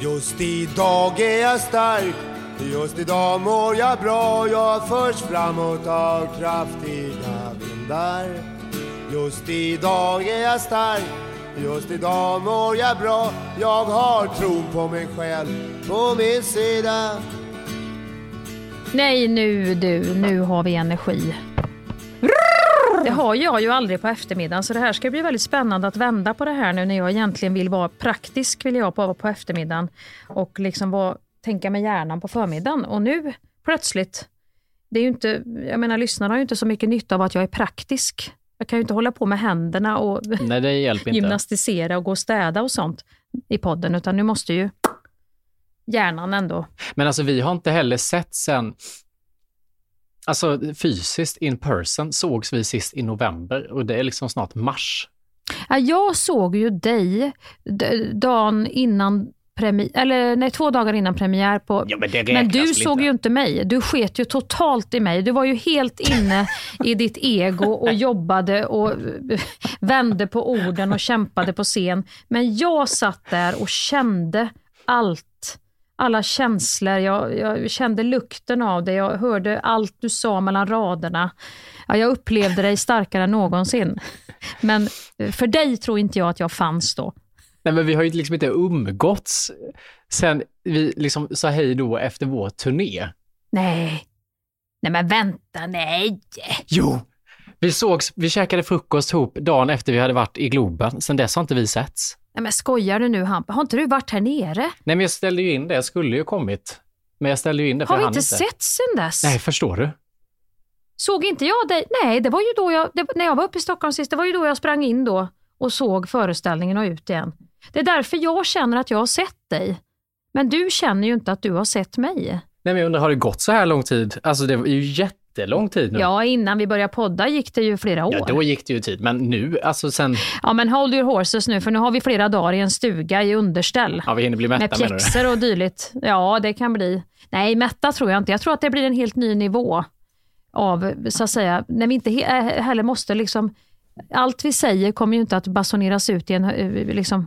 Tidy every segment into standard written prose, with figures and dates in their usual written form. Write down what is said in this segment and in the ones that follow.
Just idag är jag stark, just idag mår jag bra. Jag förs framåt av kraftiga vindar. Just idag är jag stark, just idag mår jag bra. Jag har tron på mig själv på min sida. Nej nu har vi energi. Det har jag ju aldrig på eftermiddagen, så det här ska bli väldigt spännande att vända på det här nu när jag egentligen vill vara praktisk, vill jag vara på eftermiddagen och liksom tänka med hjärnan på förmiddagen. Och nu plötsligt, det är ju inte, jag menar lyssnarna har ju inte så mycket nytta av att jag är praktisk. Jag kan ju inte hålla på med händerna och nej, det hjälper inte. Gymnastisera och gå och städa och sånt i podden, utan nu måste ju hjärnan ändå. Men alltså vi har inte heller sett sen, alltså fysiskt in person sågs vi sist i november och det är liksom snart mars. Ja, jag såg ju dig dagen innan eller 2 dagar innan premiär på. Ja, men du såg inte. Ju inte mig. Du sket ju totalt i mig. Du var ju helt inne i ditt ego och jobbade och vände på orden och kämpade på scen. Men jag satt där och kände alla känslor. Jag kände lukten av det. Jag hörde allt du sa mellan raderna. Ja, jag upplevde dig starkare än någonsin. Men för dig tror inte jag att jag fanns då. Nej, men vi har ju liksom inte umgåtts sen vi liksom sa hej då efter vår turné. Nej men vänta, nej. Jo, vi käkade frukost ihop dagen efter vi hade varit i Globen. Sen dess har inte vi setts. Nej men skojar du nu, Hampa? Har inte du varit här nere? Nej, men jag ställde ju in det, jag skulle ju kommit. Men jag ställde ju in det för har vi han inte sett sen dess? Nej, förstår du? Såg inte jag dig? Nej, det var ju då när jag var uppe i Stockholm sist, det var ju då jag sprang in då och såg föreställningen och ut igen. Det är därför jag känner att jag har sett dig. Men du känner ju inte att du har sett mig. Nej, men jag undrar, har det gått så här lång tid? Alltså det är ju jättelång tid nu. Ja, innan vi började podda gick det ju flera år. Ja, då gick det ju tid. Men nu, alltså sen... Ja, men hold your horses nu, för nu har vi flera dagar i en stuga i underställ. Ja, vi hinner bli mätta med pjäxor och dylikt. Ja, det kan bli... Nej, mätta tror jag inte. Jag tror att det blir en helt ny nivå av, så att säga, när vi inte heller måste liksom... Allt vi säger kommer ju inte att basuneras ut i en liksom...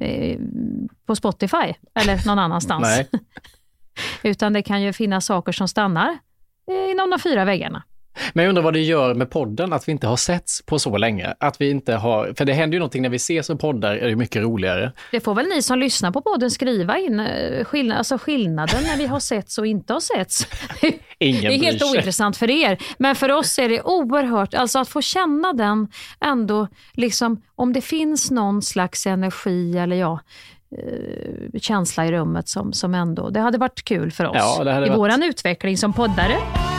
på Spotify eller någon annanstans. Nej. Utan det kan ju finnas saker som stannar inom de 4 väggarna. Men jag undrar vad det gör med podden att vi inte har setts på så länge. Att vi inte har, för det händer ju någonting när vi ses och poddar, är det mycket roligare. Det får väl ni som lyssnar på podden skriva in skillnaden när vi har setts och inte har setts. Ingen det är helt ointressant för er. Men för oss är det oerhört, alltså att få känna den ändå, liksom om det finns någon slags energi eller känsla i rummet som ändå, det hade varit kul för oss i våran utveckling som poddare.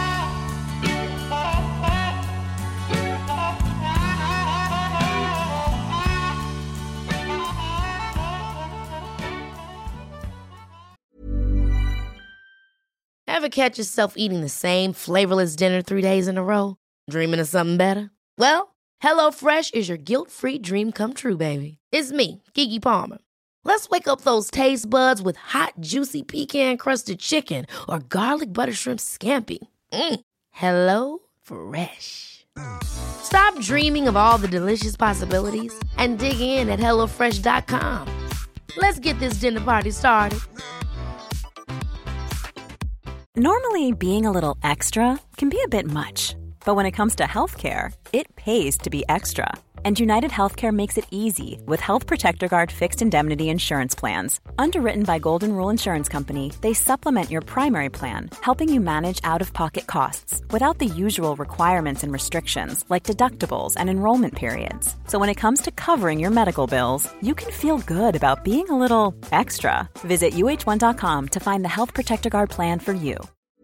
Ever catch yourself eating the same flavorless dinner 3 days in a row? Dreaming of something better? Well, HelloFresh is your guilt-free dream come true, baby. It's me, Keke Palmer. Let's wake up those taste buds with hot, juicy pecan-crusted chicken or garlic butter shrimp scampi. Hello Fresh. Stop dreaming of all the delicious possibilities and dig in at HelloFresh.com. Let's get this dinner party started. Normally, being a little extra can be a bit much, but when it comes to healthcare, it pays to be extra. And United Healthcare makes it easy with Health Protector Guard fixed indemnity insurance plans. Underwritten by Golden Rule Insurance Company, they supplement your primary plan, helping you manage out-of-pocket costs without the usual requirements and restrictions like deductibles and enrollment periods. So when it comes to covering your medical bills, you can feel good about being a little extra. Visit uh1.com to find the Health Protector Guard plan for you.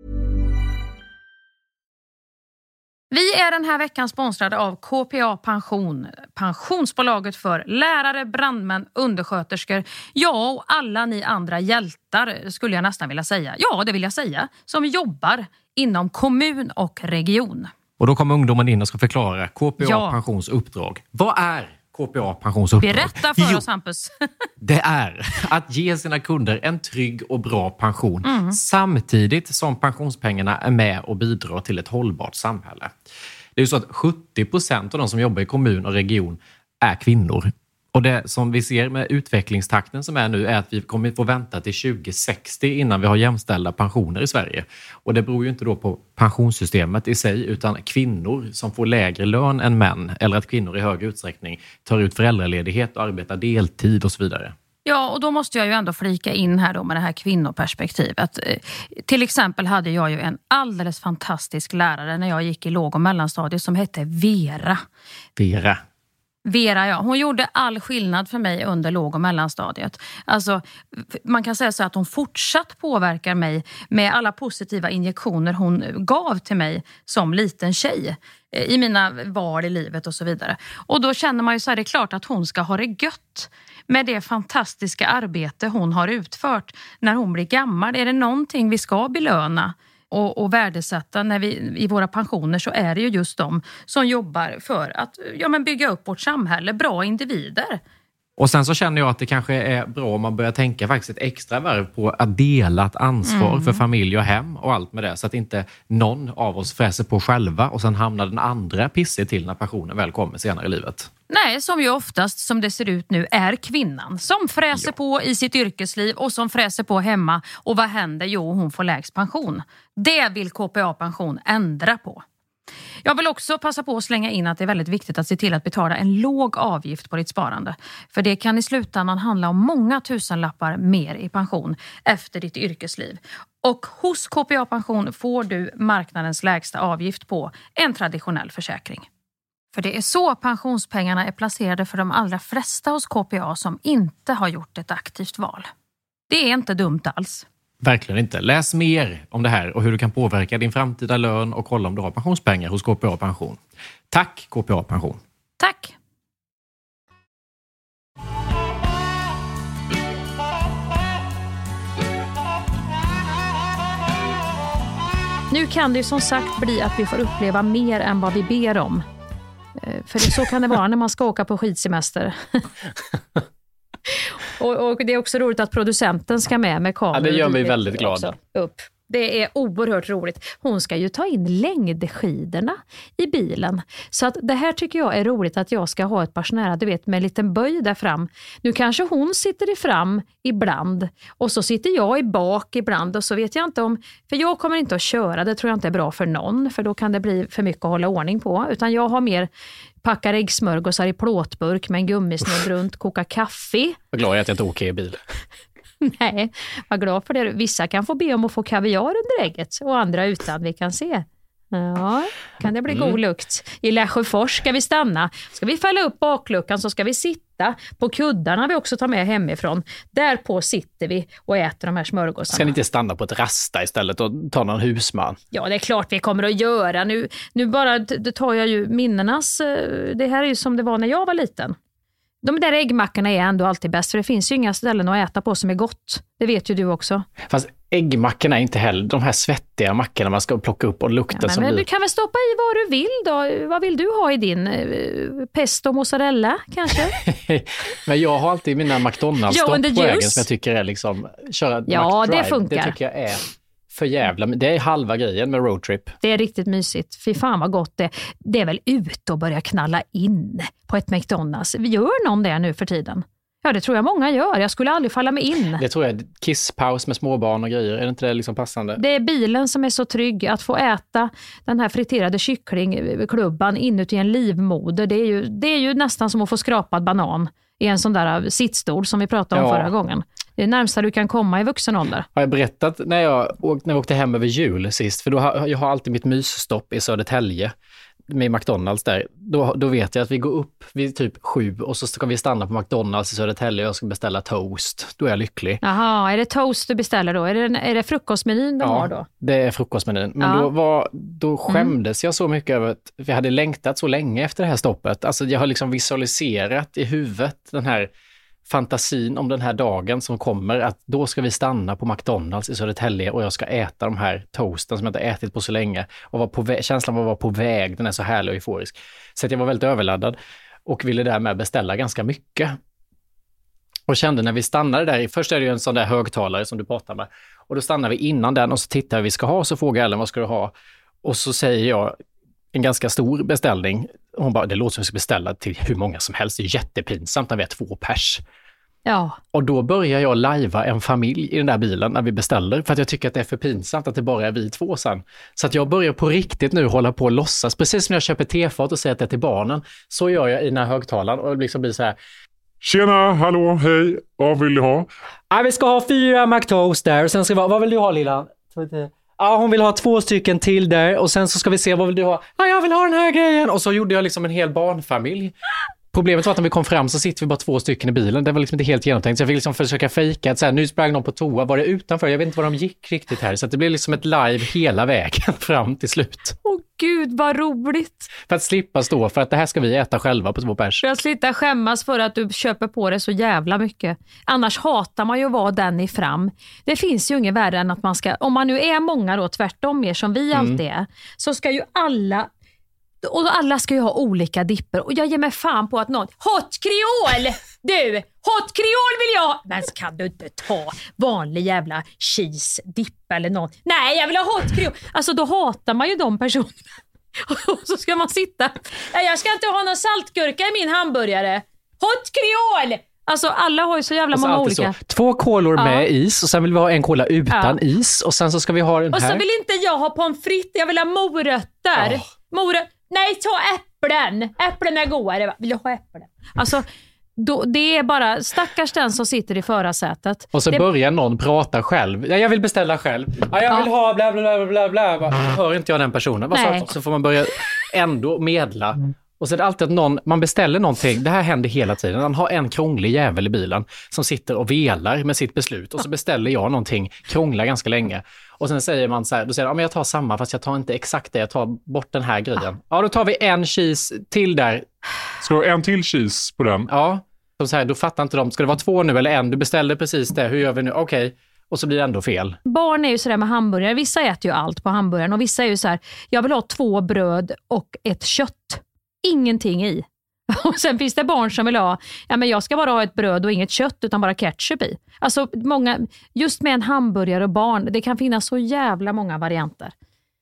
Vi är den här veckan sponsrade av KPA Pension, pensionsbolaget för lärare, brandmän, undersköterskor, ja och alla ni andra hjältar skulle jag nästan vilja säga. Ja, det vill jag säga, som jobbar inom kommun och region. Och då kommer ungdomen in och ska förklara KPA Pensions uppdrag. Vad är KPA Pensions uppdrag? Berätta för oss, Hampus. Det är att ge sina kunder en trygg och bra pension samtidigt som pensionspengarna är med och bidrar till ett hållbart samhälle. Det är ju så att 70% av de som jobbar i kommun och region är kvinnor. Och det som vi ser med utvecklingstakten som är nu är att vi kommer få vänta till 2060 innan vi har jämställda pensioner i Sverige. Och det beror ju inte då på pensionssystemet i sig utan kvinnor som får lägre lön än män eller att kvinnor i hög utsträckning tar ut föräldraledighet och arbetar deltid och så vidare. Ja, och då måste jag ju ändå flika in här då med det här kvinnoperspektivet. Till exempel hade jag ju en alldeles fantastisk lärare när jag gick i låg- och mellanstadiet som hette Vera. Vera, ja. Hon gjorde all skillnad för mig under låg- och mellanstadiet. Alltså, man kan säga så att hon fortsatt påverkar mig med alla positiva injektioner hon gav till mig som liten tjej i mina val i livet och så vidare. Och då känner man ju så här, det är klart att hon ska ha det gött med det fantastiska arbete hon har utfört när hon blir gammal. Är det någonting vi ska belöna och värdesätta när vi, i våra pensioner, så är det ju just de som jobbar för att bygga upp vårt samhälle, bra individer. Och sen så känner jag att det kanske är bra om man börjar tänka faktiskt ett extra varv på att dela ett ansvar för familj och hem och allt med det. Så att inte någon av oss fräser på själva och sen hamnar den andra pissig till när pensionen väl kommer senare i livet. Nej, som ju oftast som det ser ut nu är kvinnan som fräser på i sitt yrkesliv och som fräser på hemma. Och vad händer? Jo, hon får lägst pension. Det vill KPA-pension ändra på. Jag vill också passa på att slänga in att det är väldigt viktigt att se till att betala en låg avgift på ditt sparande. För det kan i slutändan handla om många tusenlappar mer i pension efter ditt yrkesliv. Och hos KPA-pension får du marknadens lägsta avgift på en traditionell försäkring. För det är så pensionspengarna är placerade för de allra flesta hos KPA som inte har gjort ett aktivt val. Det är inte dumt alls. Verkligen inte. Läs mer om det här och hur du kan påverka din framtida lön och kolla om du har pensionspengar hos KPA Pension. Tack KPA Pension. Tack! Nu kan det ju som sagt bli att vi får uppleva mer än vad vi ber om. För så kan det vara när man ska åka på skidsemester. och det är också roligt att producenten ska med kameror. Ja, det gör mig väldigt glad. Upp. Det är oerhört roligt. Hon ska ju ta in längdskidorna i bilen. Så att det här tycker jag är roligt, att jag ska ha ett par snära, du vet, med en liten böj där fram. Nu kanske hon sitter i fram ibland och så sitter jag i bak ibland och så vet jag inte om, för jag kommer inte att köra, det tror jag inte är bra för någon, för då kan det bli för mycket att hålla ordning på, utan jag har mer packar äggsmörgåsar i plåtburk med en gummisnodd runt, koka kaffe. Vad glad jag att jag inte åker i bil. Nej, vad glad för det. Vissa kan få be om att få kaviar under ägget och andra utan, vi kan se. Ja, kan det bli god lukt. I Lesjöfors ska vi stanna. Ska vi fälla upp bakluckan så ska vi sitta på kuddarna vi också tar med hemifrån. Därpå sitter vi och äter de här smörgåsarna. Ska ni inte stanna på ett rasta istället och ta någon husman? Ja, det är klart vi kommer att göra. Nu bara tar jag ju minnenas. Det här är ju som det var när jag var liten. De där äggmackorna är ändå alltid bäst, för det finns ju inga ställen att äta på som är gott. Det vet ju du också. Fast äggmackorna är inte heller de här svettiga mackorna man ska plocka upp och lukta som men blir. Du kan väl stoppa i vad du vill då. Vad vill du ha i din? Pesto mozzarella kanske? Men jag har alltid mina McDonalds-stopp på vägen som jag tycker är liksom köra det funkar. Det tycker jag är för jävla. Det är halva grejen med roadtrip. Det är riktigt mysigt. Fy fan vad gott det. Det är väl ut och börja knalla in på ett McDonalds. Gör någon det nu för tiden? Ja, det tror jag många gör. Jag skulle aldrig falla mig in. Det tror jag. Kisspaus med småbarn och grejer. Är det inte det liksom passande? Det är bilen som är så trygg. Att få äta den här friterade kycklingklubban inuti en livmoder. Det är ju nästan som att få skrapad banan i en sån där sittstol som vi pratade om förra gången. Det är närmsta du kan komma i vuxen ålder. Har jag berättat när vi åkte hem över jul sist? För jag har alltid mitt mysstopp i Södertälje med McDonalds där. Då vet jag att vi går upp vid typ 7 och så ska vi stanna på McDonalds i Södertälje och jag ska beställa toast. Då är jag lycklig. Jaha, är det toast du beställer då? Är det frukostmenyn de har då? Ja, det är frukostmenyn. Men då skämdes jag så mycket över att vi hade längtat så länge efter det här stoppet. Alltså jag har liksom visualiserat i huvudet den här fantasin om den här dagen som kommer, att då ska vi stanna på McDonalds i Södertälje och jag ska äta de här toasten som jag inte ätit på så länge och känslan av att vara på väg, den är så härlig och euforisk. Så att jag var väldigt överladdad och ville därmed beställa ganska mycket. Och kände när vi stannade där, först är det ju en sån där högtalare som du pratar med, och då stannar vi innan den och så tittar vi ska ha, så frågar Ellen vad ska du ha? Och så säger jag en ganska stor beställning. Hon bara, det låter som att vi ska beställa till hur många som helst. Det är jättepinsamt när vi är 2 pers. Ja. Och då börjar jag lajva en familj i den där bilen när vi beställer. För att jag tycker att det är för pinsamt att det bara är vi 2 sen. Så att jag börjar på riktigt nu hålla på och låtsas. Precis som jag köper tefat och säger att det är till barnen. Så gör jag i den här högtalaren och det liksom blir så här. Tjena, hallå, hej. Vad vill du ha? Ja, vi ska ha 4 McToast där. Och sen ska vi ha, vad vill du ha, lilla? Ja, hon vill ha 2 stycken till där. Och sen så ska vi se, vad vill du ha? Ja, jag vill ha den här grejen. Och så gjorde jag liksom en hel barnfamilj. Problemet var att när vi kom fram så sitter vi bara 2 stycken i bilen. Det var liksom inte helt genomtänkt. Så jag fick liksom försöka fejka att så här, nu sprang någon på toa. Var det utanför? Jag vet inte var de gick riktigt här. Så att det blev liksom ett live hela vägen fram till slut. Åh gud, vad roligt. För att slippa stå, för att det här ska vi äta själva på 2 pers. För att slippa skämmas för att du köper på det så jävla mycket. Annars hatar man ju att vara den i fram. Det finns ju ingen värre än att man ska, om man nu är många då, tvärtom mer som vi alltid är, så ska ju alla, och alla ska ju ha olika dipper. Och jag ger mig fan på att någon, hot kreol! Du, hot kreol vill jag ha. Men kan du inte ta vanlig jävla cheese dipp eller något? Nej, jag vill ha hot kreol. Alltså då hatar man ju de personerna. Och så ska man sitta. Nej, jag ska inte ha någon saltgurka i min hamburgare. Hot kreol! Alltså alla har ju så jävla många olika. Så. 2 kolor med is och sen vill vi ha en kola utan is. Och sen så ska vi ha den här. Och så vill inte jag ha pommes frites, jag vill ha morötter. Nej, ta äpplen. Äpplen är godare. Vill jag ha äpplen? Alltså, det är bara stackars den som sitter i förarsätet. Och så börjar någon prata själv. Ja, jag vill beställa själv. Ja, jag vill ha bla bla bla bla bla. Hör inte jag den personen? Så får man börja ändå medla. Och så är det alltid att man beställer någonting. Det här händer hela tiden. Man har en krånglig jävel i bilen som sitter och velar med sitt beslut. Och så beställer jag någonting, krånglar ganska länge. Och sen säger man så här, då säger jag, men jag tar samma fast jag tar inte exakt det. Jag tar bort den här grejen. Ja, då tar vi en cheese till där. Ska du ha en till cheese på den? Ja, så här, då fattar inte de. Ska det vara 2 nu eller en? Du beställde precis det. Hur gör vi nu? Okej. Och så blir det ändå fel. Barn är ju sådär med hamburgare. Vissa äter ju allt på hamburgaren. Och vissa är ju så här, jag vill ha 2 bröd och ett kött. Ingenting i. Och sen finns det barn som vill ha, ja men jag ska bara ha ett bröd och inget kött utan bara ketchup i. Alltså många, just med en hamburgare och barn, det kan finnas så jävla många varianter.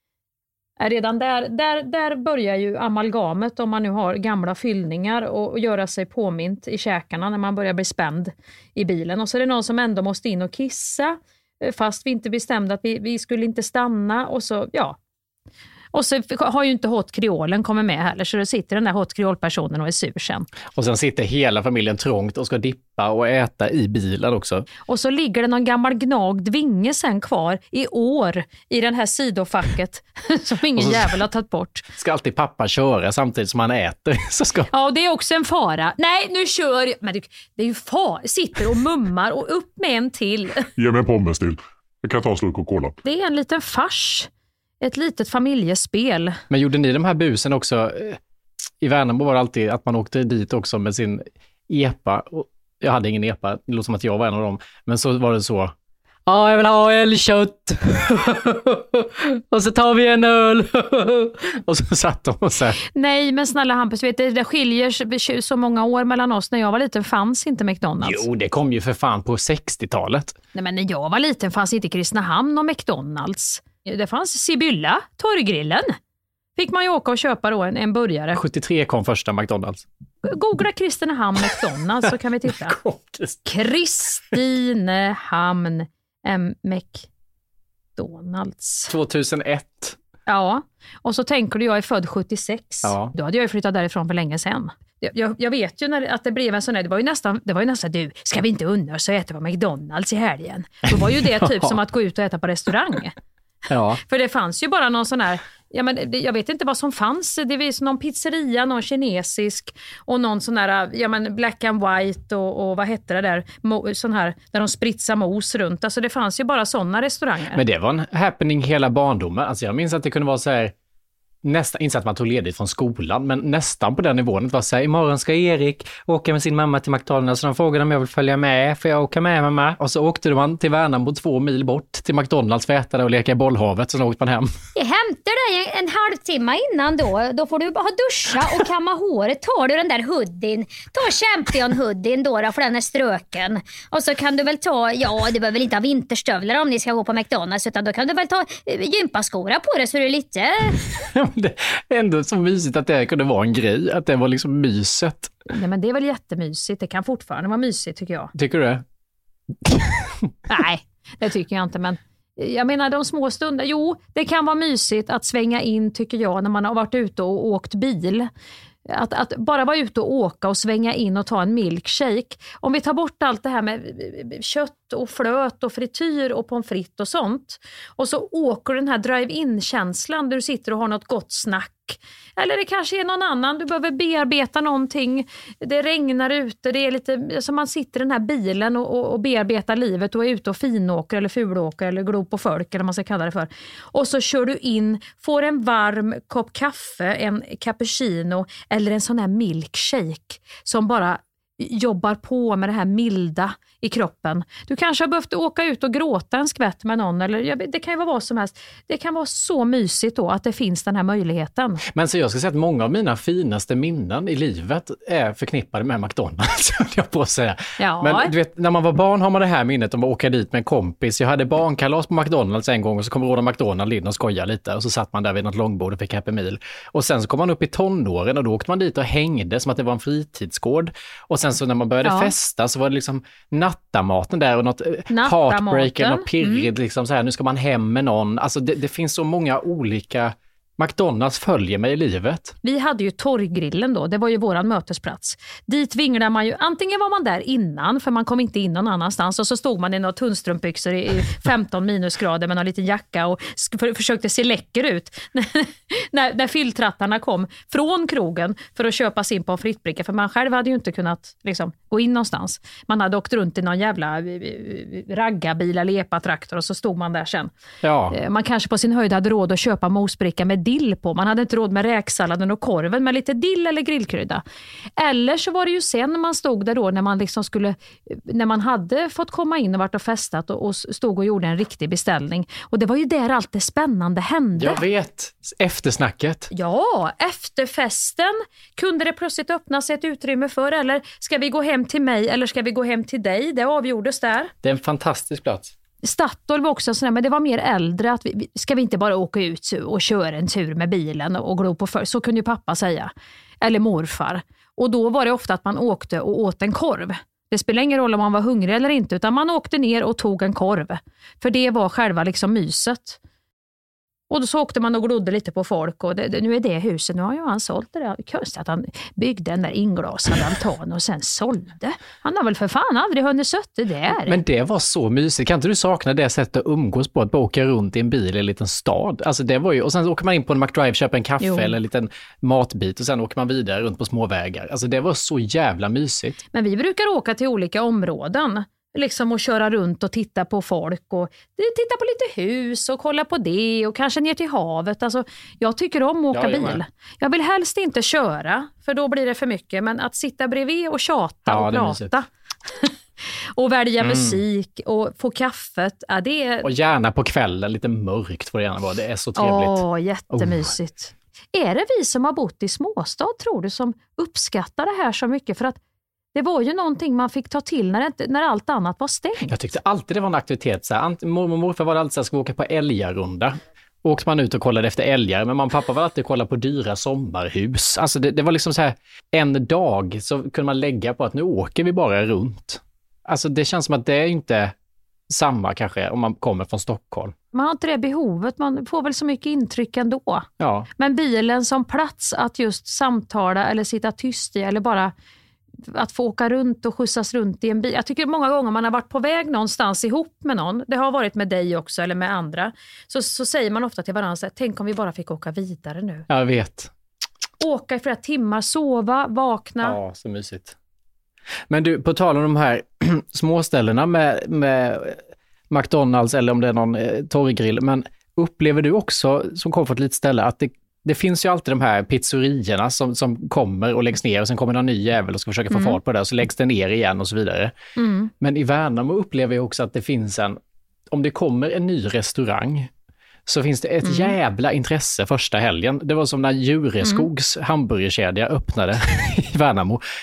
Redan där börjar ju amalgamet om man nu har gamla fyllningar och göra sig påmint i käkarna när man börjar bli spänd i bilen. Och så är det någon som ändå måste in och kissa fast vi inte bestämde att vi skulle inte stanna och så, ja. Och så har ju inte hot kreolen kommit med heller, så det sitter den där hot kreolpersonen och är sur sen. Och sen sitter hela familjen trångt och ska dippa och äta i bilen också. Och så ligger det någon gammal gnagd vinge sen kvar i år i den här sidofacket som ingen jävel har tagit bort. Ska alltid pappa köra samtidigt som han äter. Ja, det är också en fara. Nej, nu kör jag. Men det är ju sitter och mummar och upp med en till. Ge mig en pommes till. Jag kan ta en slurk Coca-Cola. Det är en liten fars. Ett litet familjespel. Men gjorde ni de här busen också? I Värnamo var det alltid att man åkte dit också med sin epa. Jag hade ingen epa, det låter som att jag var en av dem. Men så var det så. Ja, jag vill ha älgkött. Och så tar vi en öl. Och så satt de och så här. Nej, men snälla Hampus, vet du, det skiljer så många år mellan oss. När jag var liten fanns inte McDonalds. Jo, det kom ju för fan på 60-talet. Nej, men när jag var liten fanns inte Kristinehamn och McDonalds. Det fanns Sibylla, torggrillen. Fick man ju åka och köpa då en burgare. 73 kom första McDonalds. Googla Kristinehamn McDonalds så kan vi titta. Kristinehamn McDonalds. 2001. Ja, och så tänker du jag är född 76. Ja. Då hade jag ju flyttat därifrån för länge sedan. Jag vet ju att det blev en sån här, det var ju nästan du, ska vi inte unna oss att äta på McDonalds i helgen? Då var ju det typ som att gå ut och äta på restaurang. Ja. För det fanns ju bara någon sån här, jag vet inte vad som fanns. Det var någon pizzeria, någon kinesisk och någon sån här, black and white och vad hette det där, sån här där de spritsar mos runt. Alltså det fanns ju bara såna restauranger. Men det var en happening hela barndomen. Alltså jag minns att det kunde vara så här, nästan, inte att man tog ledigt från skolan, men nästan på den nivån. Det var så här, imorgon ska Erik åka med sin mamma till McDonalds, så de frågade om jag vill följa med, för jag åka med mamma. Och så åkte man till Värnamo 2 mil bort till McDonalds för att äta och leka i bollhavet, så åkte man hem. Jag hämtar dig en halvtimme innan då får du bara duscha och kamma håret. Tar du den där hoodien, ta champion-hoodien då för den är ströken. Och så kan du väl ta, du behöver väl inte ha vinterstövlar om ni ska gå på McDonalds, utan då kan du väl ta gympaskorna på det så du är lite Det är ändå så mysigt att det kunde vara en grej, att det var liksom myset. Nej, men det är väl jättemysigt. Det kan fortfarande vara mysigt tycker jag. Tycker du det? Nej, det tycker jag inte, men jag menar de små stunder, jo det kan vara mysigt att svänga in tycker jag när man har varit ute och åkt bil. Att bara vara ute och åka och svänga in och ta en milkshake. Om vi tar bort allt det här med kött och flöt och frityr och pommes frites och sånt. Och så åker den här drive-in-känslan där du sitter och har något gott snack. Eller det kanske är någon annan, du behöver bearbeta någonting. Det regnar ute, det är lite, alltså man sitter i den här bilen och bearbetar livet och är ute och finåker eller fulåker eller glor på folk eller vad man ska kalla det för. Och så kör du in, får en varm kopp kaffe, en cappuccino eller en sån här milkshake som bara jobbar på med det här milda i kroppen. Du kanske har behövt åka ut och gråta en skvätt med någon eller det kan ju vara vad som helst. Det kan vara så mysigt då att det finns den här möjligheten. Men så jag ska säga att många av mina finaste minnen i livet är förknippade med McDonald's, jag på att säga. Ja. Men du vet, när man var barn har man det här minnet om att åka dit med en kompis. Jag hade barnkalas på McDonald's en gång och så kom Ronald McDonald in och skojade lite och så satt man där vid något långbord och fick Happy Meal. Och sen så kom man upp i tonåren och då åkte man dit och hängde som att det var en fritidsgård. Och sen så när man började festa så var det liksom nattamaten där och något heartbreak eller något pirrigt liksom så här, nu ska man hem med någon. Alltså det finns så många olika McDonald's följer mig i livet. Vi hade ju torggrillen då, det var ju våran mötesplats. Dit vinglade man ju, antingen var man där innan för man kom inte in någon annanstans och så stod man i några tunnstrumpbyxor i 15 minusgrader med någon liten jacka och försökte se läcker ut när fylltrattarna kom från krogen för att köpa sin pommes frites-bricka för man själv hade ju inte kunnat liksom gå in någonstans. Man hade åkt runt i någon jävla raggarbil eller epatraktor och så stod man där sen. Ja. Man kanske på sin höjd hade råd att köpa mosbricka med dill på. Man hade inte råd med räksalladen och korven med lite dill eller grillkrydda. Eller så var det ju sen när man stod där då när man liksom skulle, när man hade fått komma in och varit och festat och stod och gjorde en riktig beställning. Och det var ju där allt det spännande hände. Jag vet, eftersnacket. Ja, efter festen kunde det plötsligt öppna sig ett utrymme för, eller ska vi gå hem till mig eller ska vi gå hem till dig? Det avgjordes där. Det är en fantastisk plats. Statoil var också sådär, men det var mer äldre att ska vi inte bara åka ut och köra en tur med bilen och glo på för. Så kunde ju pappa säga. Eller morfar. Och då var det ofta att man åkte och åt en korv. Det spelar ingen roll om man var hungrig eller inte, utan man åkte ner och tog en korv. För det var själva liksom myset. Och då så åkte man och glodde lite på folk och nu är det huset, nu har ju han sålt det där. Konstigt att han byggde den där inglasade altan och sen sålde. Han har väl för fan aldrig hunnit sötte där. Men det var så mysigt. Kan inte du sakna det sättet att umgås på, att åka runt i en bil i en liten stad? Alltså det var ju, och sen åker man in på en McDrive, köper en kaffe eller en liten matbit och sen åker man vidare runt på små vägar. Alltså det var så jävla mysigt. Men vi brukar åka till olika områden. Liksom att köra runt och titta på folk och titta på lite hus och kolla på det och kanske ner till havet. Alltså, jag tycker om att åka bil. Jag vill helst inte köra för då blir det för mycket. Men att sitta bredvid och tjata och prata och välja musik och få kaffet. Ja, det är... Och gärna på kvällen, lite mörkt får det gärna vara. Det är så trevligt. Jättemysigt. Är det vi som har bott i småstad tror du som uppskattar det här så mycket? För att det var ju någonting man fick ta till när allt annat var stängt. Jag tyckte alltid det var en aktivitet. Så här, mormor och morfar var det alltid så här, ska vi åka på älgarrunda. Åkte man ut och kollade efter älgar. Men mamma och pappa var alltid kolla på dyra sommarhus. Alltså det var liksom så här, en dag så kunde man lägga på att nu åker vi bara runt. Alltså det känns som att det är inte samma kanske om man kommer från Stockholm. Man har inte det behovet, man får väl så mycket intryck ändå. Ja. Men bilen som plats att just samtala eller sitta tyst i eller bara att få åka runt och skjutsas runt i en bil. Jag tycker många gånger man har varit på väg någonstans ihop med någon, det har varit med dig också eller med andra, så säger man ofta till varandra, tänk om vi bara fick åka vidare nu. Jag vet. Åka i flera timmar, sova, vakna. Ja, så mysigt. Men du, på tal om de här småställena med McDonald's eller om det är någon torggrill, men upplever du också som kom från ett litet ställe att det finns ju alltid de här pizzerierna som kommer och läggs ner och sen kommer någon ny jävel och ska försöka få fart på det och så läggs det ner igen och så vidare. Mm. Men i Värnamo upplever jag också att det finns om det kommer en ny restaurang så finns det ett jävla intresse första helgen. Det var som när Djureskogs hamburgerkedja öppnade i Värnamo.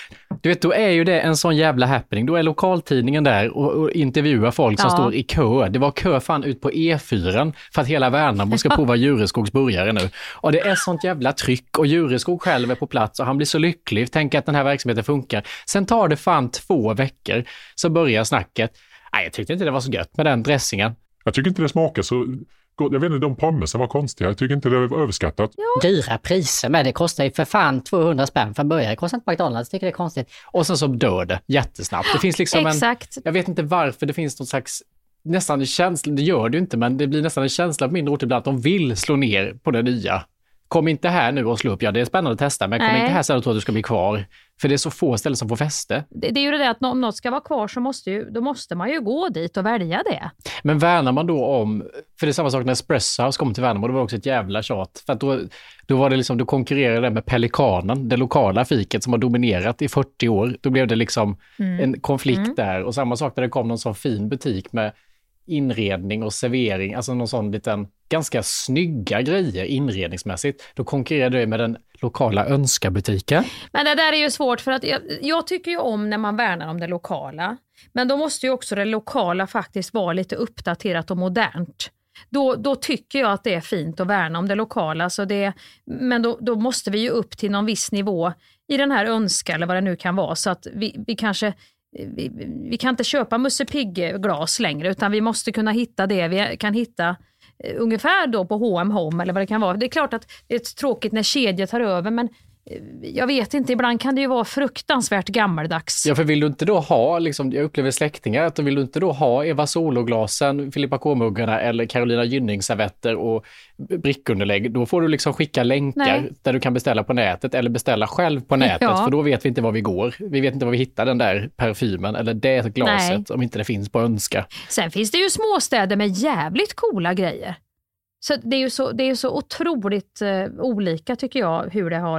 Du vet, då är ju det en sån jävla happening. Då är lokaltidningen där och intervjuar folk som står i kö. Det var kö fan ut på E4 för att hela Värnamo ska prova Djureskogs burgare nu. Och det är sånt jävla tryck och Djureskog själv är på plats och han blir så lycklig. Tänker att den här verksamheten funkar. Sen tar det fan 2 veckor så börjar snacket. Nej, jag tyckte inte det var så gött med den dressingen. Jag tycker inte det smakar så gott. Jag vet inte, de pommesen var konstiga. Jag tycker inte det var överskattat. Dyra priser, men det kostar ju för fan 200 spänn för början. Det kostar inte McDonalds, tycker det är konstigt. Och sen så dör det jättesnabbt. Det finns liksom Exakt. jag vet inte varför det finns någon slags nästan en känsla, det gör det ju inte, men det blir nästan en känsla på mindre orter ibland att de vill slå ner på det nya. Kom inte här nu och slå upp, ja det är spännande att testa, men kom inte här så att du tror att du ska bli kvar. För det är så få ställen som får fäste. Det är ju det att om något ska vara kvar så måste man ju gå dit och välja det. Men värnar man då om, för det är samma sak när Espresso House kom till Värnamo, det var också ett jävla tjat. För att då var det liksom, du konkurrerade med Pelikanen, det lokala fiket som har dominerat i 40 år. Då blev det liksom en konflikt där. Och samma sak när det kom någon sån fin butik med inredning och servering, alltså någon sån liten ganska snygga grejer inredningsmässigt. Då konkurrerade det med den lokala önskabutiken. Men det där är ju svårt för att jag tycker ju om när man värnar om det lokala. Men då måste ju också det lokala faktiskt vara lite uppdaterat och modernt. Då tycker jag att det är fint att värna om det lokala. Men då måste vi ju upp till någon viss nivå i den här önska eller vad det nu kan vara. Så att vi kanske... Vi kan inte köpa Musse Pigg-glas längre, utan vi måste kunna hitta det vi kan hitta ungefär då på H&M Home eller vad det kan vara. Det är klart att det är tråkigt när kedjor tar över, men jag vet inte, ibland kan det ju vara fruktansvärt gammaldags. Ja, för vill du inte då ha, liksom, jag upplever släktingar, att vill du inte då ha Eva Solo-glasen, Filippa K-muggarna eller Carolina Gynning-servetter och brickunderlägg, då får du liksom skicka länkar där du kan beställa på nätet eller beställa själv på nätet, för då vet vi inte var vi går. Vi vet inte var vi hittar den där parfymen eller det glaset om inte det finns på önska. Sen finns det ju småstäder med jävligt coola grejer. Så det är ju så otroligt olika tycker jag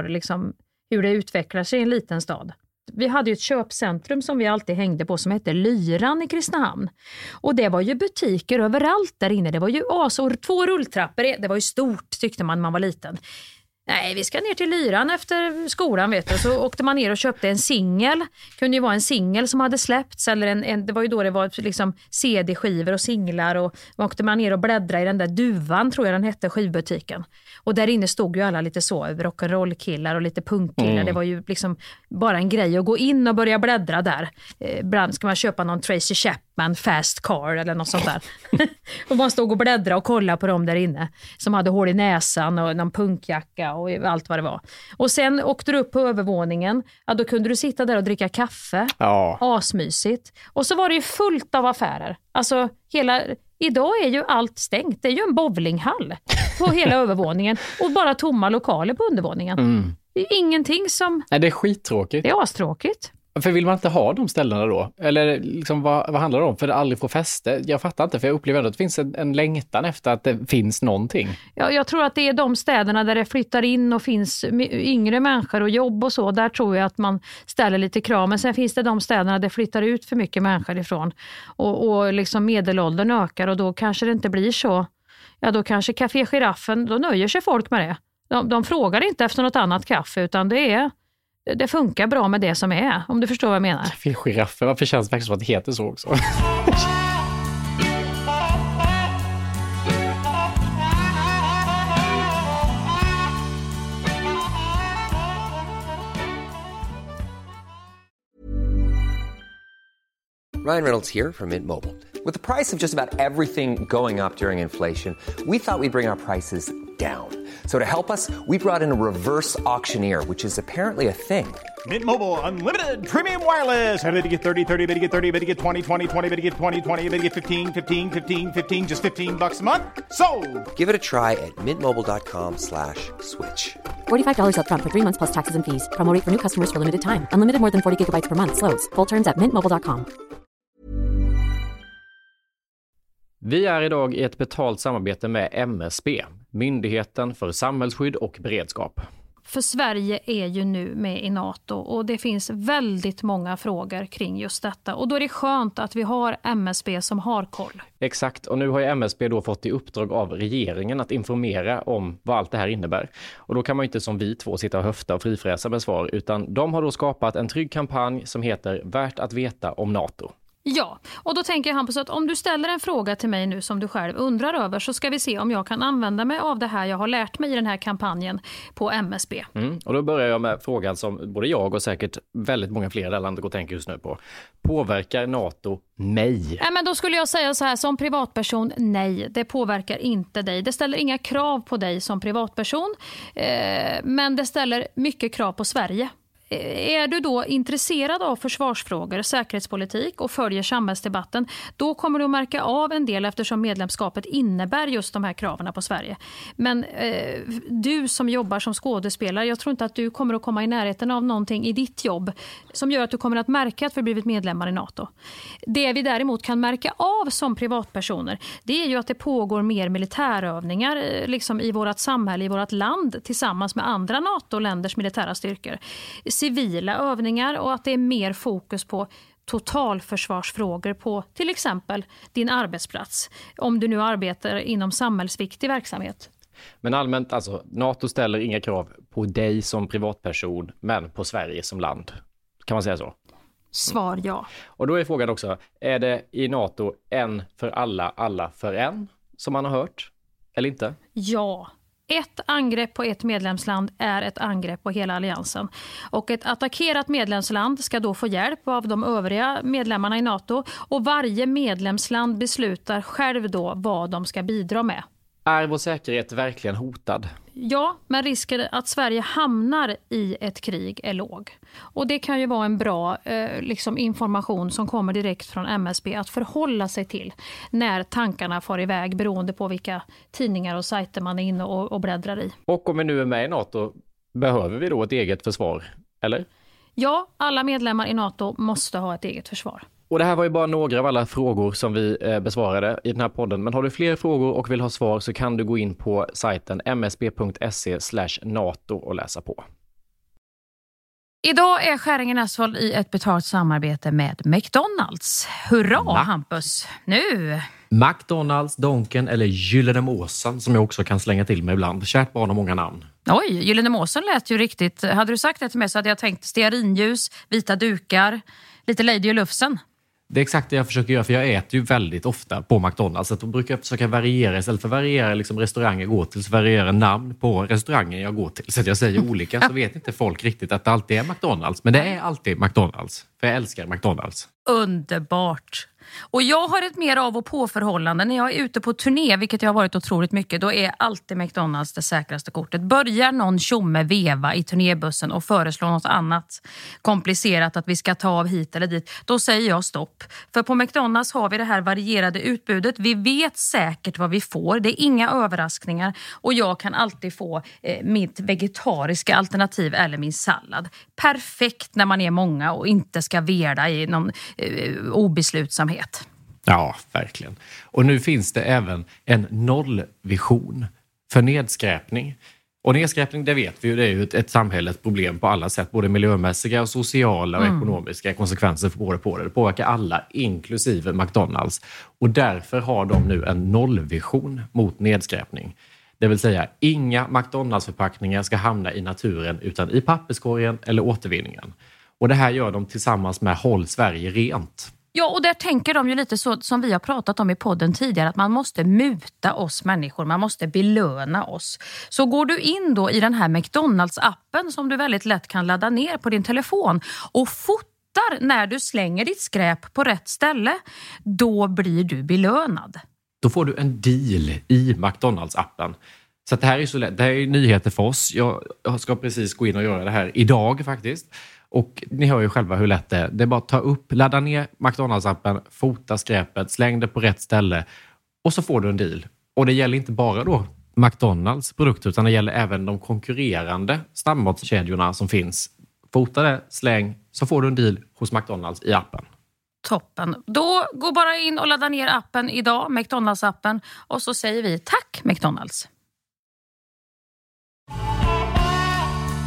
hur det utvecklar sig i en liten stad. Vi hade ju ett köpcentrum som vi alltid hängde på som hette Lyran i Kristinehamn. Och det var ju butiker överallt där inne. Det var ju 2 rulltrappor. Det var ju stort tyckte man var liten. Nej, vi ska ner till Lyran efter skolan vet du. Så åkte man ner och köpte en singel. Kunde ju vara en singel som hade släppts. Eller det var ju då det var liksom CD-skivor och singlar. Och åkte man ner och bläddra i den där Duvan tror jag den hette, skivbutiken. Och där inne stod ju alla lite så, rock'n'roll-killar och lite punkkillar. Det var ju liksom bara en grej att gå in och börja bläddra där. Ibland ska man köpa någon Tracy Chapman Fast Car eller något sånt där. Och man stod och bläddra och kolla på dem där inne. Som hade hål i näsan och någon punkjacka och allt vad det var. Och sen åkte du upp på övervåningen. Ja, då kunde du sitta där och dricka kaffe. Ja. Asmysigt. Och så var det ju fullt av affärer. Alltså idag är ju allt stängt. Det är ju en bowlinghall på hela övervåningen. Och bara tomma lokaler på undervåningen. Det är ingenting som... Nej, det är skittråkigt. Det är astråkigt. För vill man inte ha de ställena då? Eller liksom, vad handlar det om? För det aldrig får fäste? Jag fattar inte, för jag upplever att det finns en längtan efter att det finns någonting. Ja, jag tror att det är de städerna där det flyttar in och finns yngre människor och jobb och så. Där tror jag att man ställer lite krav. Men sen finns det de städerna där det flyttar ut för mycket människor ifrån. Och liksom medelåldern ökar och då kanske det inte blir så. Ja, då kanske Café Giraffen, då nöjer sig folk med det. De frågar inte efter något annat kaffe utan det funkar bra med det som är, om du förstår vad jag menar. Giraffer, varför känns det faktiskt som att det heter så också? Ryan Reynolds here from Mint Mobile. With the price of just about everything going up during inflation, we thought we'd bring our prices down. So to help us, we brought in a reverse auctioneer, which is apparently a thing. Mint Mobile Unlimited Premium Wireless. How to get 30, 30, bit to get 30, bit to get 20, 20, 20, bit to get 20, 20, bit to get 15, 15, 15, 15, just $15 a month? Sold! Give it a try at mintmobile.com/switch. $45 up front for 3 months plus taxes and fees. Promo rate for new customers for limited time. Unlimited more than 40 gigabytes per month. Slows full terms at mintmobile.com. Vi är idag i ett betalt samarbete med MSB, Myndigheten för samhällsskydd och beredskap. för Sverige är ju nu med i NATO och det finns väldigt många frågor kring just detta. Och då är det skönt att vi har MSB som har koll. Exakt, och nu har ju MSB då fått i uppdrag av regeringen att informera om vad allt det här innebär. Och då kan man ju inte som vi två sitta och höfta och frifräsa med svar, utan de har då skapat en trygg kampanj som heter Värt att veta om NATO. Ja, och då tänker jag Hampus att om du ställer en fråga till mig nu som du själv undrar över så ska vi se om jag kan använda mig av det här jag har lärt mig i den här kampanjen på MSB. Och då börjar jag med frågan som både jag och säkert väldigt många fler i landet går och tänker just nu på. Påverkar NATO mig? Men då skulle jag säga så här, som privatperson, nej, det påverkar inte dig. Det ställer inga krav på dig som privatperson, men det ställer mycket krav på Sverige. Är du då intresserad av försvarsfrågor, säkerhetspolitik och följer samhällsdebatten, då kommer du att märka av en del eftersom medlemskapet innebär just de här kraven på Sverige. Men du som jobbar som skådespelare, jag tror inte att du kommer att komma i närheten av någonting i ditt jobb som gör att du kommer att märka att vi blivit medlemmar i NATO. Det vi däremot kan märka av som privatpersoner, det är ju att det pågår mer militärövningar liksom i vårt samhälle, i vårt land tillsammans med andra NATO-länders militära styrkor. Civila övningar och att det är mer fokus på totalförsvarsfrågor på till exempel din arbetsplats. Om du nu arbetar inom samhällsviktig verksamhet. Men allmänt, alltså NATO ställer inga krav på dig som privatperson men på Sverige som land. Kan man säga så? Svar ja. Och då är frågan också, är det i NATO en för alla, alla för en som man har hört? Eller inte? Ja. Ett angrepp på ett medlemsland är ett angrepp på hela alliansen. Och ett attackerat medlemsland ska då få hjälp av de övriga medlemmarna i NATO. Och varje medlemsland beslutar själv då vad de ska bidra med. Är vår säkerhet verkligen hotad? Ja, men risken att Sverige hamnar i ett krig är låg. Och det kan ju vara en bra information som kommer direkt från MSB att förhålla sig till när tankarna far iväg beroende på vilka tidningar och sajter man är inne och bläddrar i. Och om vi nu är med i NATO, behöver vi då ett eget försvar, eller? Ja, alla medlemmar i NATO måste ha ett eget försvar. Och det här var ju bara några av alla frågor som vi besvarade i den här podden. Men har du fler frågor och vill ha svar så kan du gå in på sajten msb.se/NATO och läsa på. Idag är Skäringen Asphalt i ett betalt samarbete med McDonalds. Hurra, Hampus! Nu! McDonalds, Donken eller Gyllene Måsen som jag också kan slänga till mig ibland. Kärt barn och många namn. Oj, Gyllene Måsen lät ju riktigt. Hade du sagt det till mig så hade jag tänkt stearinljus, vita dukar, lite Lady och Lufsen. Det är exakt det jag försöker göra, för jag äter ju väldigt ofta på McDonalds. Så då brukar jag försöka variera, istället för att variera restauranger jag går till, så variera namn på restaurangen jag går till. Så att jag säger olika, så vet inte folk riktigt att det alltid är McDonalds. Men det är alltid McDonalds, för jag älskar McDonalds. Underbart! Och jag har ett mer av och på-förhållande. När jag är ute på turné, vilket jag har varit otroligt mycket, då är alltid McDonalds det säkraste kortet. Börjar någon tjomme veva i turnébussen och föreslår något annat komplicerat att vi ska ta av hit eller dit, då säger jag stopp. För på McDonalds har vi det här varierade utbudet. Vi vet säkert vad vi får. Det är inga överraskningar. Och jag kan alltid få mitt vegetariska alternativ eller min sallad. Perfekt när man är många och inte ska veda i någon obeslutsamhet. Ja, verkligen. Och nu finns det även en nollvision för nedskräpning. Och nedskräpning, det vet vi ju, det är ju ett samhällets problem på alla sätt. Både miljömässiga och sociala och ekonomiska konsekvenser både på det. Det påverkar alla, inklusive McDonalds. Och därför har de nu en nollvision mot nedskräpning. Det vill säga, inga McDonalds-förpackningar ska hamna i naturen utan i papperskorgen eller återvinningen. Och det här gör de tillsammans med Håll Sverige rent. Ja, och där tänker de ju lite så som vi har pratat om i podden tidigare, att man måste muta oss människor, man måste belöna oss. Så går du in då i den här McDonalds-appen som du väldigt lätt kan ladda ner på din telefon och fotar när du slänger ditt skräp på rätt ställe, då blir du belönad. Då får du en deal i McDonalds-appen. Så att det här är så lätt. Det här är nyheter för oss. Jag ska precis gå in och göra det här idag faktiskt. Och ni hör ju själva hur lätt det är. Det är bara att ta upp, ladda ner McDonalds-appen, fota skräpet, släng det på rätt ställe och så får du en deal. Och det gäller inte bara då McDonalds produkter utan det gäller även de konkurrerande snabbmatskedjorna som finns. Fota det, släng, så får du en deal hos McDonalds i appen. Toppen. Då gå bara in och ladda ner appen idag, McDonalds-appen, och så säger vi tack McDonalds.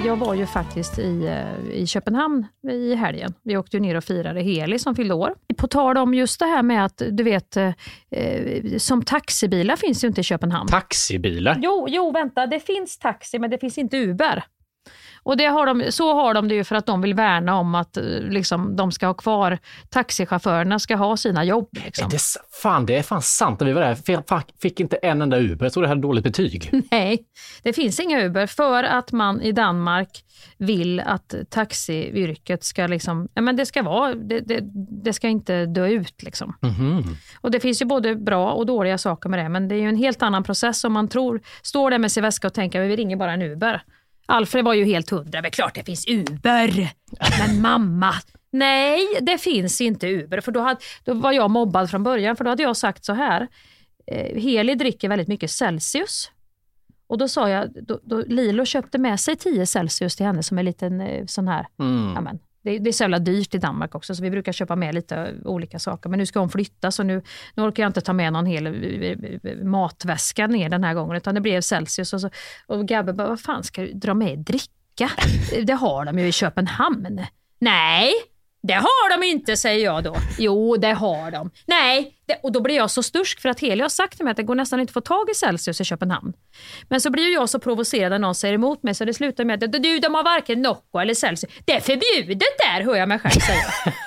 jag var ju faktiskt i Köpenhamn i helgen. Vi åkte ju ner och firade Heli som fyllde år. På tal om just det här med att, du vet, som taxibilar finns ju inte i Köpenhamn. Taxibilar? Jo, vänta. Det finns taxi, men det finns inte Uber. Och så har de det ju för att de vill värna om att liksom, de ska ha kvar, taxichaufförerna ska ha sina jobb. Liksom. Det är fan sant att vi var där. Fick inte en enda Uber. Jag tror det hade dåligt betyg. Nej, det finns inga Uber för att man i Danmark vill att taxiyrket ska liksom, ja men det ska vara, det ska inte dö ut liksom. Mm-hmm. Och det finns ju både bra och dåliga saker med det, men det är ju en helt annan process om man står där med sin väska och tänker vi ringer bara en Uber. Alfred var ju helt 100, men klart det finns Uber. Men mamma, nej det finns inte Uber. För då var jag mobbad från början, för då hade jag sagt så här. Heli dricker väldigt mycket Celsius. Och då sa jag, då Lilo köpte med sig 10 Celsius till henne som en liten sån här, amen. Det är så jävla dyrt i Danmark också, så vi brukar köpa med lite olika saker. Men nu ska hon flytta, så nu orkar jag inte ta med någon hel matväska ner den här gången, utan det blev Celsius. Och Gabbe bara, vad fan ska du dra med dricka? Det har de ju i Köpenhamn. Nej, det har de inte, säger jag då. Jo, det har de. Nej, och då blir jag så stursk för att Heli har sagt till mig att det går nästan inte att få tag i Celsius i Köpenhamn. Men så blir jag så provocerad när någon säger emot mig, så det slutar med att de har varken Nocco eller Celsius. Det är förbjudet där, hör jag mig själv säga.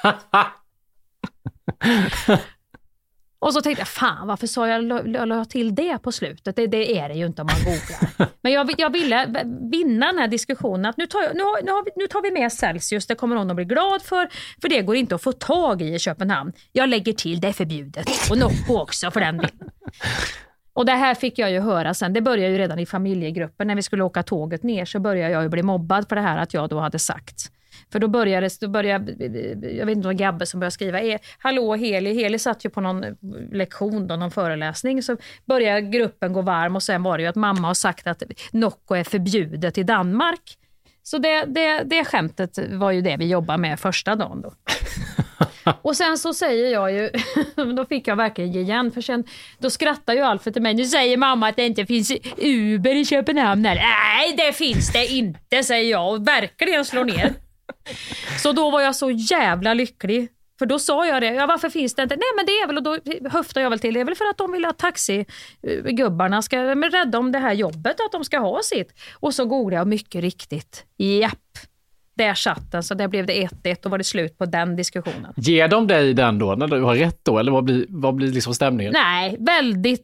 Och så tänkte jag, fan varför sa jag till det på slutet? Det är det ju inte om man googlar. Men jag ville vinna den här diskussionen att nu tar vi med Celsius, det kommer någon att bli glad för det går inte att få tag i Köpenhamn. Jag lägger till, det är förbjudet. Och Nocco också för den delen. Och det här fick jag ju höra sen. Det började ju redan i familjegruppen. När vi skulle åka tåget ner så började jag ju bli mobbad för det här att jag då hade sagt. För då började jag vet inte vad Gabbe som började skriva. Hallå Heli satt ju på någon lektion då, någon föreläsning. Så började gruppen gå varm och sen var det ju att mamma har sagt att Nocco är förbjudet i Danmark. Så det skämtet var ju det vi jobbade med första dagen då. Och sen så säger jag ju, då fick jag verkligen ge igen, för sen då skrattar ju Alfred till mig. Nu säger mamma att det inte finns Uber i Köpenhamn. Nej, det finns det inte, säger jag och verkligen slår ner. Så då var jag så jävla lycklig. För då sa jag det, ja varför finns det inte? Nej men det är väl, och då höftar jag väl till, det är väl för att de vill att taxigubbarna ska rädda om det här jobbet, att de ska ha sitt. Och så googlade jag mycket riktigt, japp. Där satt den, så där blev det 1-1 och var det slut på den diskussionen. Ger de dig den då, när du har rätt då? Eller vad blir liksom stämningen? Nej, väldigt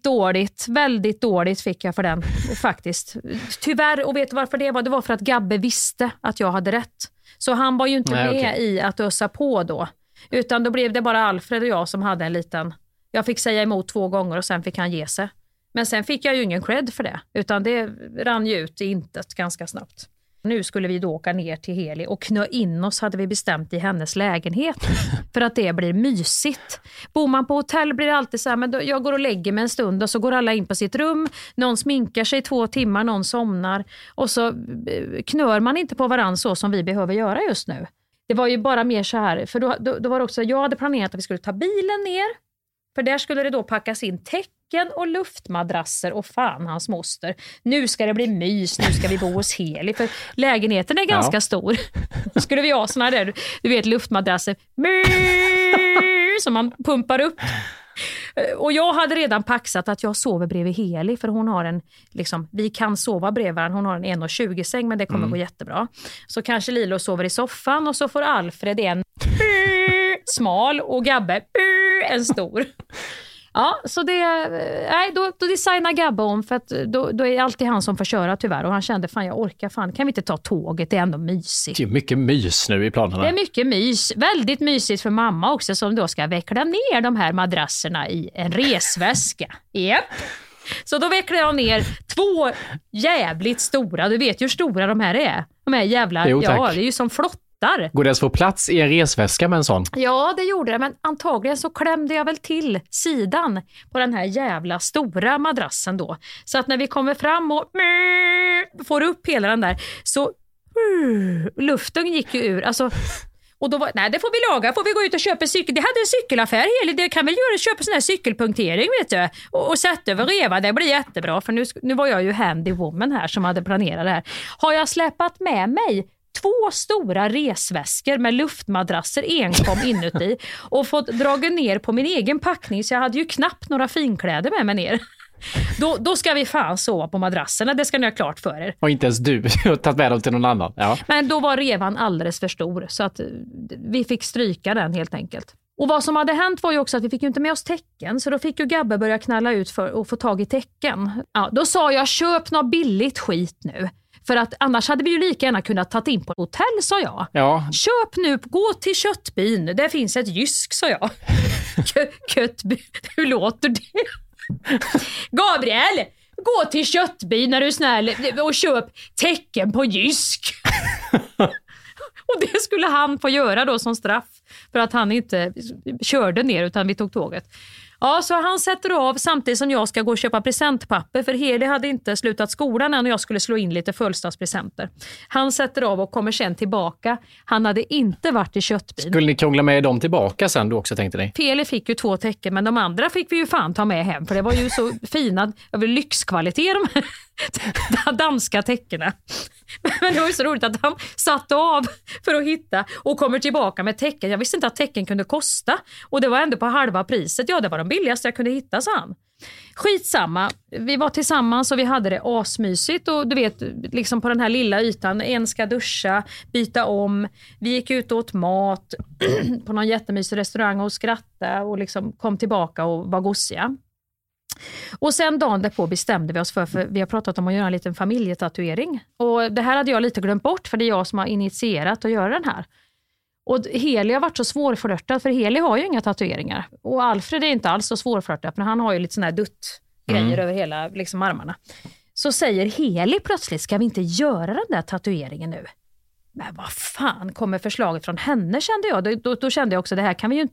dåligt fick jag för den faktiskt. Tyvärr, och vet du varför det var? Det var för att Gabbe visste att jag hade rätt. Så han var ju inte med i att ösa på då. Utan då blev det bara Alfred och jag som hade en liten... Jag fick säga emot 2 gånger och sen fick han ge sig. Men sen fick jag ju ingen cred för det. Utan det rann ju ut i intet ganska snabbt. Nu skulle vi då åka ner till Heli och knö in oss, hade vi bestämt, i hennes lägenhet. För att det blir mysigt. Bor man på hotell blir det alltid så här, men jag går och lägger mig en stund och så går alla in på sitt rum. Någon sminkar sig 2 timmar, någon somnar. Och så knör man inte på varann så som vi behöver göra just nu. Det var ju bara mer så här, för då var det också, jag hade planerat att vi skulle ta bilen ner. För där skulle det då packas in täcken och luftmadrasser och fan hans moster. Nu ska det bli mys, nu ska vi bo hos Heli. För lägenheten är ganska stor. Då skulle vi ha såna där, du vet, luftmadrasser som man pumpar upp. Och jag hade redan paxat att jag sover bredvid Heli, för hon har en, liksom, vi kan sova bredvid varandra. Hon har en 1,20 säng, men det kommer gå jättebra. Så kanske Lilo sover i soffan och så får Alfred en smal och Gabbe en stor. Ja, så då designar Gabbe om, för att då är alltid han som får köra tyvärr. Och han kände, fan jag orkar, fan kan vi inte ta tåget, det är ändå mysigt. Det är mycket mys nu i planerna. Det är mycket mys, väldigt mysigt för mamma också, som då ska veckla ner de här madrasserna i en resväska. Japp. Så då vecklar jag ner 2 jävligt stora, du vet ju hur stora de här är. De här jävla, jo, ja det är ju som flottar. Går det att få plats i en resväska med en sån? Ja, det gjorde det, men antagligen så klämde jag väl till sidan på den här jävla stora madrassen då. Så att när vi kommer fram och får upp hela den där, så luften gick ju ur. Alltså, Och då var, nej det får vi laga, får vi gå ut och köpa cykel. Det hade en cykelaffär hela, det kan väl göra, köpa sån här cykelpunktering vet du. Och sätta över reva, det blir jättebra. För nu var jag ju handy woman här som hade planerat det här. Har jag släpat med mig 2 stora resväskor med luftmadrasser enkom inuti och fått draga ner på min egen packning, så jag hade ju knappt några finkläder med mig ner. Då ska vi fan sova på madrasserna, det ska ni ha klart för er. Och inte ens du har tagit med dem till någon annan. Ja. Men då var revan alldeles för stor så att vi fick stryka den helt enkelt. Och vad som hade hänt var ju också att vi fick ju inte med oss tecken, så då fick ju Gabbe börja knalla ut för att få tag i tecken. Ja, då sa jag, köp något billigt skit nu. För att annars hade vi ju lika gärna kunnat ta in på ett hotell, sa jag. Ja. Köp nu, gå till Köttbyn, där finns ett Jysk, sa jag. Köttbyn, hur låter det? Gabriel, gå till Köttbyn när du är snäll och köp tecken på Jysk. Och det skulle han få göra då som straff för att han inte körde ner utan vi tog tåget. Ja, så han sätter av samtidigt som jag ska gå och köpa presentpapper, för Heli hade inte slutat skolan än och jag skulle slå in lite födelsedagspresenter. Han sätter av och kommer sen tillbaka. Han hade inte varit i Köttbyn. Skulle ni krångla med dem tillbaka sen då också, tänkte ni? Heli fick ju 2 tecken, men de andra fick vi ju fan ta med hem, för det var ju så fina, över lyxkvalitet de här danska teckena. Men det var ju så roligt att han satt av för att hitta och kommer tillbaka med tecken. Jag visste inte att tecken kunde kosta. Och det var ändå på halva priset. Ja, det var de billigaste jag kunde hitta, sa han. Skitsamma. Vi var tillsammans och vi hade det asmysigt. Och du vet, liksom på den här lilla ytan. En ska duscha, byta om. Vi gick ut och åt mat på någon jättemysig restaurang och skrattade och liksom kom tillbaka och var gosiga. Och sen dagen därpå bestämde vi oss för vi har pratat om att göra en liten familjetatuering. Och det här hade jag lite glömt bort, för det är jag som har initierat att göra den här. Och Heli har varit så svårflörtad, för Heli har ju inga tatueringar. Och Alfred är inte alls så svårflörtad, för han har ju lite såna här dutt-grejer över hela liksom armarna. Så säger Heli plötsligt, ska vi inte göra den där tatueringen nu? Men vad fan kommer förslaget från henne, kände jag. Då kände jag också, det här kan vi ju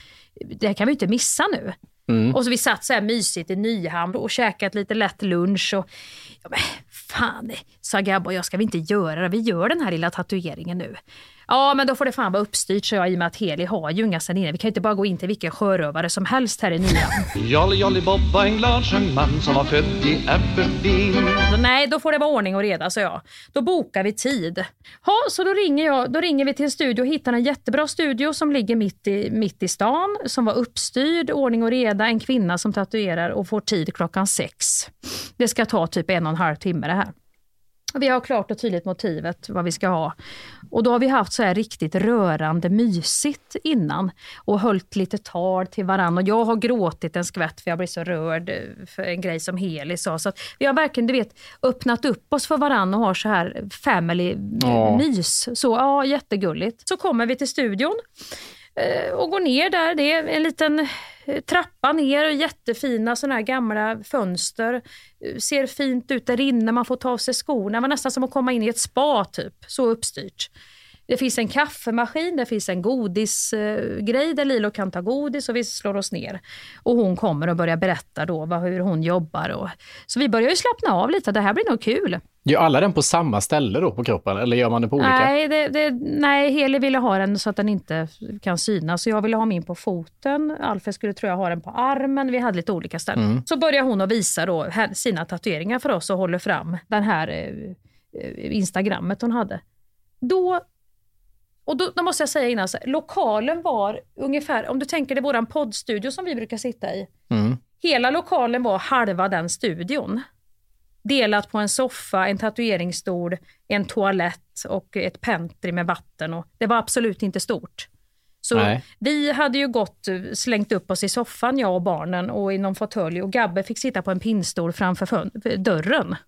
inte missa nu. Och så vi satt så här mysigt i Nyhamn och käkat lite lätt lunch och ja, men fan, sa Gabbe och jag, ska vi inte göra det? Vi gör den här lilla tatueringen nu. Ja, men då får det fan vara uppstyrt, så jag, i och med att Heli har ju inga sen inne. Vi kan ju inte bara gå in till vilken sjörövare som helst här i Nyhamn. Jolly Jolly Bob var en glad man som var född i Aberdeen. Nej, då får det vara ordning och reda, så jag. Då bokar vi tid. Ja, så då ringer vi till en studio och hittar en jättebra studio som ligger mitt i stan, som var uppstyrd, ordning och reda, en kvinna som tatuerar och får tid 6:00. Det ska ta typ 1,5 timme det här. Vi har klart och tydligt motivet vad vi ska ha. Och då har vi haft så här riktigt rörande mysigt innan. Och hållit lite tal till varann. Och jag har gråtit en skvätt för jag blir så rörd för en grej som Heli sa. Så att vi har verkligen, du vet, öppnat upp oss för varann och har så här family-mys. Så ja, jättegulligt. Så kommer vi till studion och går ner där. Det är en liten trappa ner och jättefina såna här gamla fönster. Ser fint ut där inne, man får ta av sig skorna. Det var nästan som att komma in i ett spa typ, så uppstyrt. Det finns en kaffemaskin, det finns en godisgrej där Lilo kan ta godis och vi slår oss ner. Och hon kommer och börjar berätta då hur hon jobbar. Så vi börjar ju slappna av lite, det här blir nog kul. Gör alla den på samma ställe då på kroppen, eller gör man det på olika? Nej, Heli ville ha den så att den inte kan synas. Så jag ville ha min på foten. Alfred skulle, tror jag, ha den på armen. Vi hade lite olika ställen. Så börjar hon att visa då sina tatueringar för oss och håller fram den här Instagrammet hon hade. Då måste jag säga innan, så lokalen var ungefär, om du tänker det våran poddstudio som vi brukar sitta i. Hela lokalen var halva den studion. Delat på en soffa, en tatueringsstol, en toalett och ett pentry med vatten. Och det var absolut inte stort. Så vi hade ju slängt upp oss i soffan, jag och barnen, och i någon fåtölj. Och Gabbe fick sitta på en pinnstol framför dörren.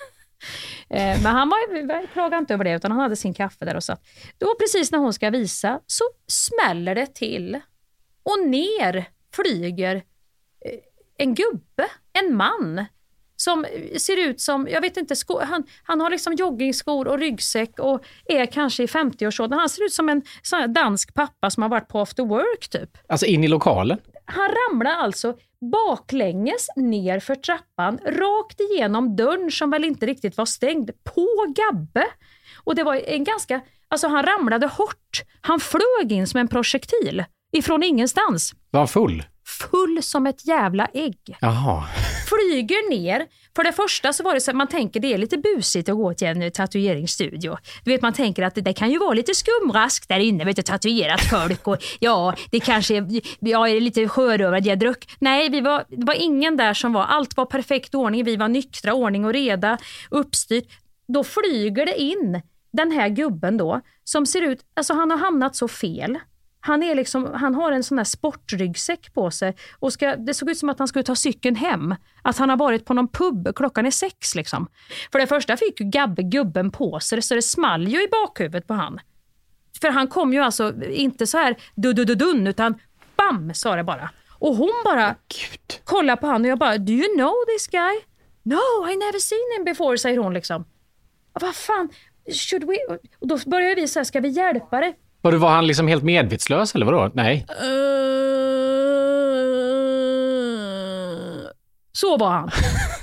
Men han klagade inte över det, utan han hade sin kaffe där och satt. Då precis när hon ska visa så smäller det till. Och ner flyger en gubbe, en man. Som ser ut som, jag vet inte, han har liksom joggingskor och ryggsäck och är kanske i 50-årsåldern. Han ser ut som en sån här dansk pappa som har varit på after work typ. Alltså in i lokalen? Han ramlar alltså baklänges ner för trappan, rakt igenom dörren som väl inte riktigt var stängd, på Gabbe. Och det var en ganska Alltså han ramlade hårt. Han flög in som en projektil ifrån ingenstans. Var han full? Full som ett jävla ägg. Jaha. Flyger ner. För det första så var det så att man tänker det är lite busigt att gå till en tatueringsstudio. Du vet, man tänker att det kan ju vara lite skumrask där inne, vet du, tatuerat folk och ja, det kanske är lite sjörövad jag druck. Nej, det var ingen där som var, allt var perfekt ordning, vi var nyktra, ordning och reda, uppstyrt. Då flyger det in den här gubben då som ser ut, alltså han har hamnat så fel. Han har en sån här sportryggsäck på sig och det såg ut som att han skulle ta cykeln hem. Att han har varit på någon pub, klockan är 6 liksom. För det första fick ju gubben på sig så det small ju i bakhuvudet på han. För han kom ju alltså inte så här dun utan bam sa det bara. Och hon bara kollar på han och jag bara, do you know this guy? No, I never seen him before, säger hon liksom. Vad fan, should we? Och då börjar vi säga, ska vi hjälpa dig? Var han liksom helt medvetslös eller vadå? Nej. Så var han.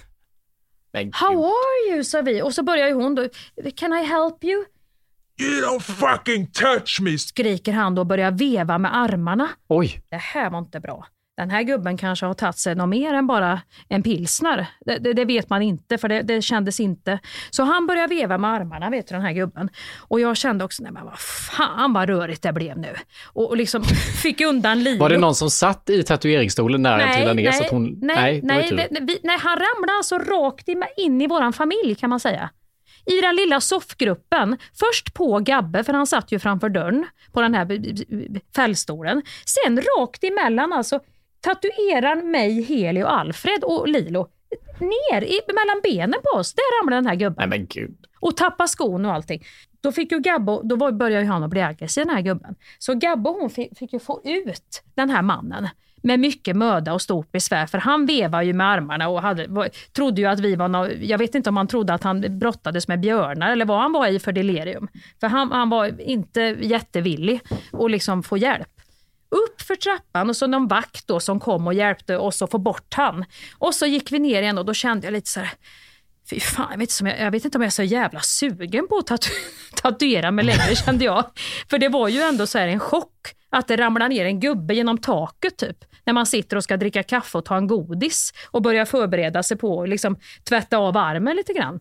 How are you, sa vi. Och så börjar ju hon då. Can I help you? You don't fucking touch me! Skriker han då och börjar veva med armarna. Oj. Det här var inte bra. Den här gubben kanske har tagit sig något mer än bara en pilsner. Det vet man inte, för det kändes inte. Så han började veva med armarna, vet du, den här gubben. Och jag kände också, nej men vad fan vad rörigt det blev nu. Och liksom fick undan livet. Var det någon som satt i tatueringsstolen när han trillade ner? Så att hon... Nej, han ramlade alltså rakt in i våran familj kan man säga. I den lilla soffgruppen, först på Gabbe, för han satt ju framför dörren på den här fällstolen. Sen rakt emellan alltså tatuerar mig, Heli och Alfred och Lilo ner mellan benen på oss. Där ramlade den här gubben. Nej men gud. Och tappa skon och allting. Då fick ju Gabbe, började ju han att bli aggressiv, den här gubben. Så Gabbe hon fick ju få ut den här mannen med mycket möda och stort besvär. För han vevar ju med armarna och trodde ju att vi var jag vet inte om han trodde att han brottades med björnar eller vad han var i för delirium. För han var inte jättevillig att liksom få hjälp. Upp för trappan och så någon vakt då som kom och hjälpte oss att få bort han. Och så gick vi ner igen och då kände jag lite så här, fy fan, jag vet inte om jag är så jävla sugen på att tatuera mig längre, kände jag. För det var ju ändå så här en chock att det ramlar ner en gubbe genom taket typ. När man sitter och ska dricka kaffe och ta en godis och börja förbereda sig på att liksom tvätta av armen lite grann.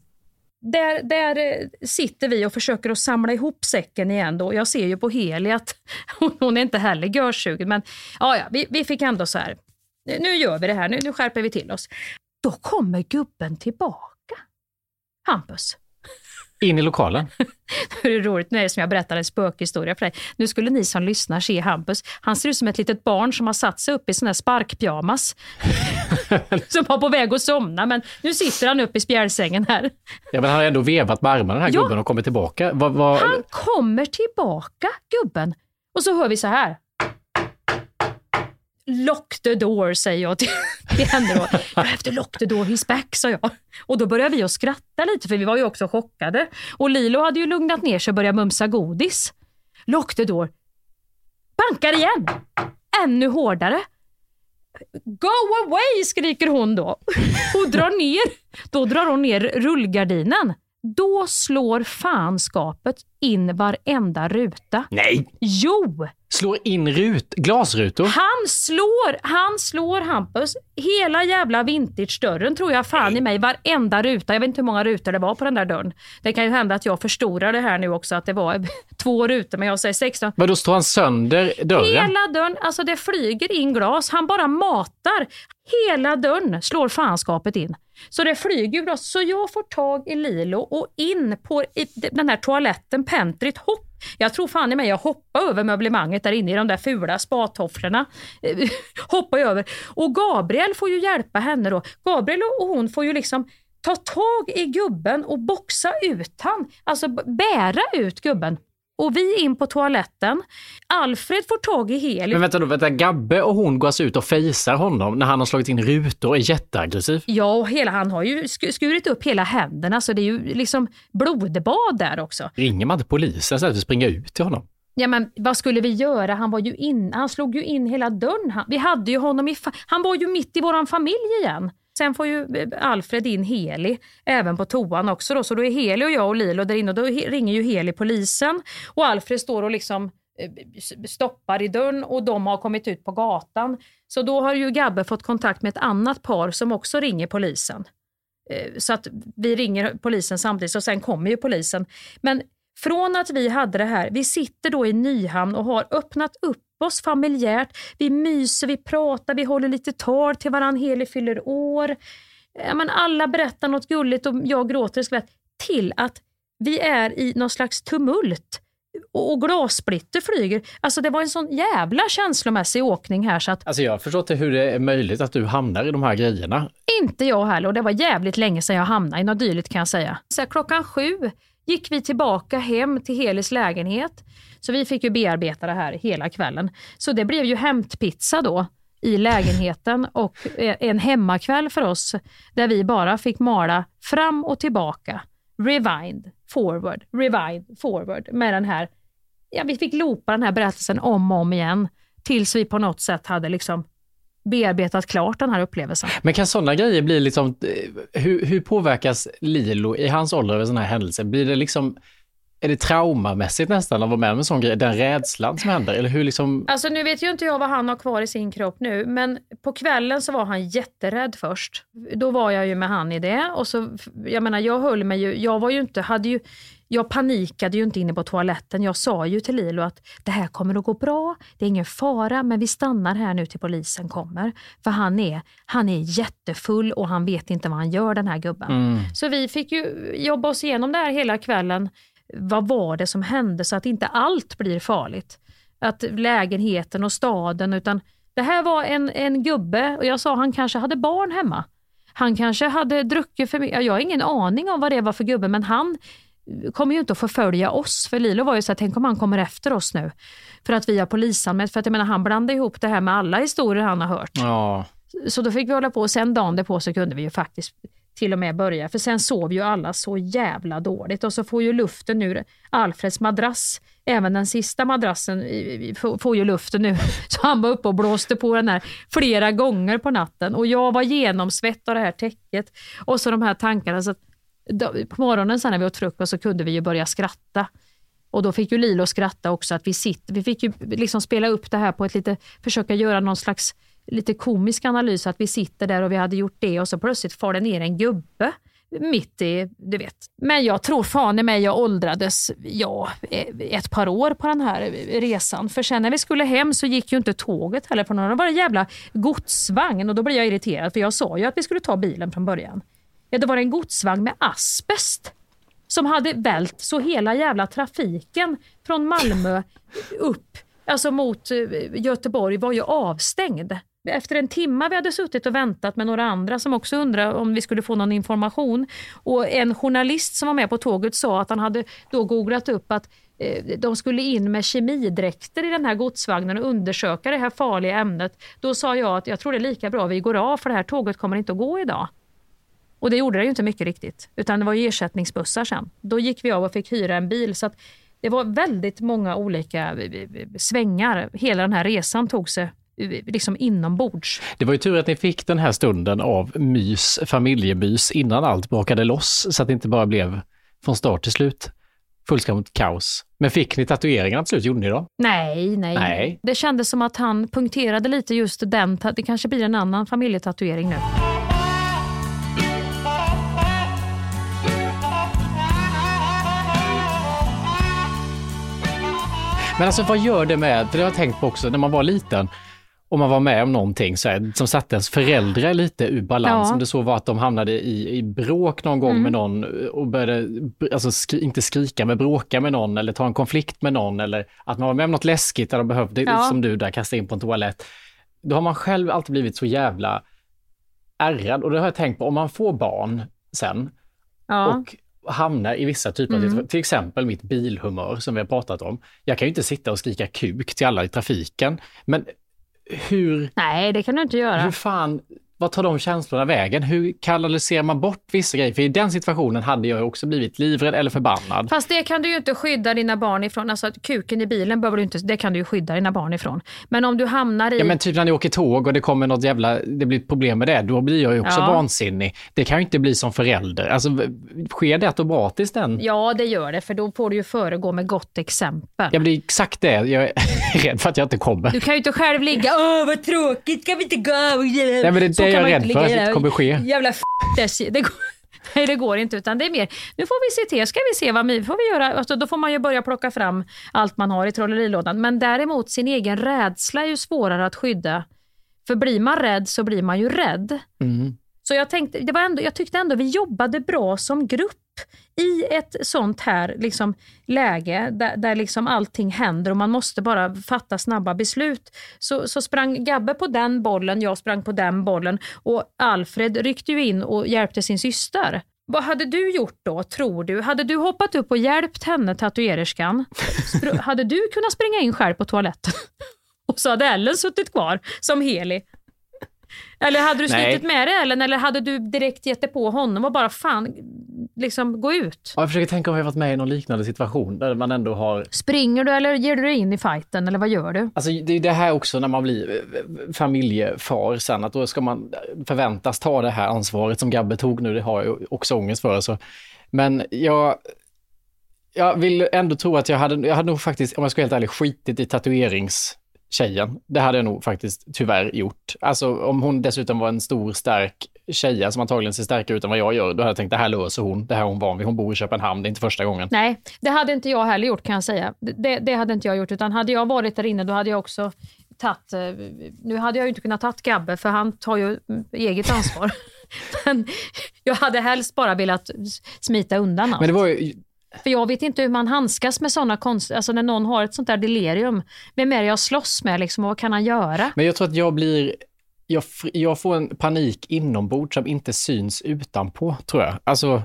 Där sitter vi och försöker att samla ihop säcken igen då. Jag ser ju på Heli att hon är inte heller görsugen. Men ja, vi fick ändå så här. Nu gör vi det här, nu skärper vi till oss. Då kommer gubben tillbaka. Hampus. In i lokalen. Det är roligt, nu är det som jag berättade en spökhistoria för dig. Nu skulle ni som lyssnar se Hampus. Han ser ut som ett litet barn som har satt sig upp i sån här sparkpyjamas. Som var på väg att somna, men nu sitter han upp i spjälsängen här. Ja, men han har ändå vevat med armarna, den här gubben, och kommer tillbaka. Han kommer tillbaka, gubben. Och så hör vi så här. Lock the door, säger jag till henne då. You have to lock the door, he's back, sa jag. Och då började vi att skratta lite, för vi var ju också chockade. Och Lilo hade ju lugnat ner sig och börjat mumsa godis. Lock the door. Bankar igen. Ännu hårdare. Go away, skriker hon då. Och då drar hon ner rullgardinen. Då slår fanskapet in varenda ruta. Nej! Jo! Slår in glasrutor? Han slår Hampus. Hela jävla vintage-dörren tror jag fan i mig. Varenda ruta. Jag vet inte hur många rutor det var på den där dörren. Det kan ju hända att jag förstorar det här nu också. Att det var 2 rutor, men jag säger 16. Men då står han sönder dörren? Hela dörren, alltså det flyger in glas. Han bara matar. Hela dörren slår fanskapet in. Så det flyger glas. Så jag får tag i Lilo och in på den här toaletten, pentryt, hopp. Jag tror fan i mig jag hoppar över möblemanget där inne i de där fula spatofflorna. Hoppar över. Och Gabriel får ju hjälpa henne då. Gabriel och hon får ju liksom ta tag i gubben och boxa ut han. Alltså bära ut gubben. Och vi in på toaletten. Alfred får tag i Heli. Men vänta, Gabbe och hon går ut och fejsar honom när han har slagit in rutor och är jätteaggressiv. Ja, och han har ju skurit upp hela händerna, så det är ju liksom blodbad där också. Ringer man inte polisen så att vi springer ut till honom? Ja, men vad skulle vi göra? Han slog ju in hela dörren. Vi hade ju honom han var ju mitt i våran familj igen. Sen får ju Alfred in Heli även på toan också då. Så då är Heli och jag och Lilo där inne och då ringer ju Heli polisen. Och Alfred står och liksom stoppar i dörren och de har kommit ut på gatan. Så då har ju Gabbe fått kontakt med ett annat par som också ringer polisen. Så att vi ringer polisen samtidigt och sen kommer ju polisen. Men från att vi hade det här, vi sitter då i Nyhamn och har öppnat upp oss familjärt. Vi myser, vi pratar, vi håller lite tal till varann. Heli fyller år. Men alla berättar något gulligt och jag gråter skvätt. Till att vi är i någon slags tumult. Och glassplitter flyger. Alltså det var en sån jävla känslomässig åkning här så att... Alltså jag förstår inte hur det är möjligt att du hamnar i de här grejerna. Inte jag heller och det var jävligt länge sedan jag hamnade i något dylikt kan jag säga. Så 7:00 gick vi tillbaka hem till Helis lägenhet. Så vi fick ju bearbeta det här hela kvällen. Så det blev ju hämtpizza då i lägenheten och en hemmakväll för oss där vi bara fick mala fram och tillbaka. Rewind, forward med den här, ja vi fick loopa den här berättelsen om och om igen tills vi på något sätt hade liksom bearbetat klart den här upplevelsen. Men kan sådana grejer bli liksom, hur påverkas Lilo i hans ålder över sådana här händelser? Blir det liksom, är det traumamässigt nästan att vara med om en sån grej, den rädslan som händer? Eller hur liksom... Alltså nu vet ju inte jag vad han har kvar i sin kropp nu, men på kvällen så var han jätterädd först. Då var jag ju med han i det och så, jag menar jag höll mig ju, jag var ju inte, jag panikade ju inte inne på toaletten. Jag sa ju till Lilo att det här kommer att gå bra, det är ingen fara, men vi stannar här nu till polisen kommer. För han är jättefull och han vet inte vad han gör den här gubben. Så vi fick ju jobba oss igenom det här hela kvällen. Vad var det som hände så att inte allt blir farligt? Att lägenheten och staden, utan det här var en gubbe och jag sa han kanske hade barn hemma. Han kanske hade druckit för mycket. Jag har ingen aning om vad det var för gubbe, men han kommer ju inte att förfölja oss. För Lilo var ju så att tänk om han kommer efter oss nu. För att vi har polisanmält. För att jag menar han blandade ihop det här med alla historier han har hört. Ja. Så då fick vi hålla på och sen dagen på så kunde vi ju faktiskt till och med börja. För sen sov ju alla så jävla dåligt. Och så får ju luften nu, Alfreds madrass, även den sista madrassen får ju luften nu. Så han var uppe och blåste på den här flera gånger på natten. Och jag var genomsvett av det här täcket. Och så de här tankarna. Så att på morgonen sen när vi åt frukost så kunde vi ju börja skratta. Och då fick ju Lilo skratta också. Att vi fick ju liksom spela upp det här på ett lite, försöka göra någon slags lite komisk analys, att vi sitter där och vi hade gjort det och så plötsligt far det ner en gubbe mitt i, du vet. Men jag tror fan i mig jag åldrades ett par år på den här resan. För sen när vi skulle hem så gick ju inte tåget heller på någon. Det var en jävla godsvagn och då blev jag irriterad för jag sa ju att vi skulle ta bilen från början. Ja, det var en godsvagn med asbest som hade vält så hela jävla trafiken från Malmö upp, alltså mot Göteborg var ju avstängd. Efter en timme vi hade suttit och väntat med några andra som också undrade om vi skulle få någon information. Och en journalist som var med på tåget sa att han hade då googlat upp att de skulle in med kemidräkter i den här godsvagnen och undersöka det här farliga ämnet. Då sa jag att jag tror det är lika bra vi går av för det här tåget kommer inte att gå idag. Och det gjorde det ju inte mycket riktigt. Utan det var ju ersättningsbussar sen. Då gick vi av och fick hyra en bil så att det var väldigt många olika svängar. Hela den här resan tog sig liksom inombords. Det var ju tur att ni fick den här stunden av familjemys innan allt brakade loss så att det inte bara blev från start till slut fullständigt kaos. Men fick ni tatueringarna till slut, gjorde ni då? Nej. Det kändes som att han punkterade lite just den. Det kanske blir en annan familjetatuering nu. Men alltså vad gör det med, för det har jag tänkt på också när man var liten och man var med om någonting så här, som satte ens föräldrar lite ur balans. Som det så var att de hamnade i bråk någon gång med någon och började alltså inte skrika men bråka med någon eller ta en konflikt med någon eller att man var med om något läskigt där de behövde, som du där, kasta in på en toalett. Då har man själv alltid blivit så jävla ärrad och det har jag tänkt på om man får barn sen och hamnar i vissa typer av till exempel mitt bilhumör som vi har pratat om. Jag kan ju inte sitta och skrika kuk till alla i trafiken. Men hur... Nej, det kan du inte göra. Hur fan vad tar de känslorna vägen? Hur kanaliserar man bort vissa grejer? För i den situationen hade jag också blivit livrädd eller förbannad. Fast det kan du ju inte skydda dina barn ifrån. Alltså kuken i bilen behöver du inte, det kan du ju skydda dina barn ifrån. Men om du hamnar i... Ja, men typ när ni åker tåg och det kommer något det blir ett problem med det, då blir jag ju också vansinnig. Det kan ju inte bli som förälder. Alltså, sker det automatiskt än? Ja, det gör det, för då får du ju föregå med gott exempel. Ja, men det är exakt det. Jag är rädd för att jag inte kommer. Du kan ju inte själv ligga, vad tråkigt, ska vi inte gå? Nej, men det är det jag är rädd för att det kommer ske. Jävla Nej, det går inte, utan det är mer, nu får vi se till, ska vi se vad får vi göra, alltså, då får man ju börja plocka fram allt man har i trollerilådan, men däremot sin egen rädsla är ju svårare att skydda, för blir man rädd så blir man ju rädd. Så jag tänkte, jag tyckte ändå vi jobbade bra som grupp i ett sånt här liksom läge där liksom allting händer och man måste bara fatta snabba beslut. Så sprang Gabbe på den bollen, jag sprang på den bollen och Alfred ryckte ju in och hjälpte sin syster. Vad hade du gjort då, tror du? Hade du hoppat upp och hjälpt henne, tatuererskan? Hade du kunnat springa in själv på toaletten? Och så hade Ellen suttit kvar som helig. Eller hade du slitit med det, eller hade du direkt gett det på honom och bara fan liksom gå ut? Ja, jag försöker tänka om jag varit med i någon liknande situation där man ändå har... Springer du eller ger du dig in i fighten eller vad gör du? Alltså det är det här också när man blir familjefar sen, att då ska man förväntas ta det här ansvaret som Gabbe tog nu, det har jag också ångest för. Så. Men jag vill ändå tro att jag hade nog faktiskt, om jag ska vara helt ärlig, skitit i tjejen. Det hade jag nog faktiskt tyvärr gjort. Alltså om hon dessutom var en stor, stark tjej som antagligen ser starkare ut än vad jag gör, då hade jag tänkt, det här löser hon. Det här är hon van vid. Hon bor i Köpenhamn, det är inte första gången. Nej, det hade inte jag heller gjort, kan jag säga. Det hade inte jag gjort, utan hade jag varit där inne, då hade jag också nu hade jag ju inte kunnat ta Gabbe, för han tar ju eget ansvar. Men jag hade helst bara velat smita undan allt. Men det var ju... För jag vet inte hur man handskas med sådana alltså när någon har ett sånt där delirium. Vem är det jag slåss med liksom, och vad kan han göra? Men jag tror att jag får en panik inombords som inte syns utanpå, tror jag. Alltså,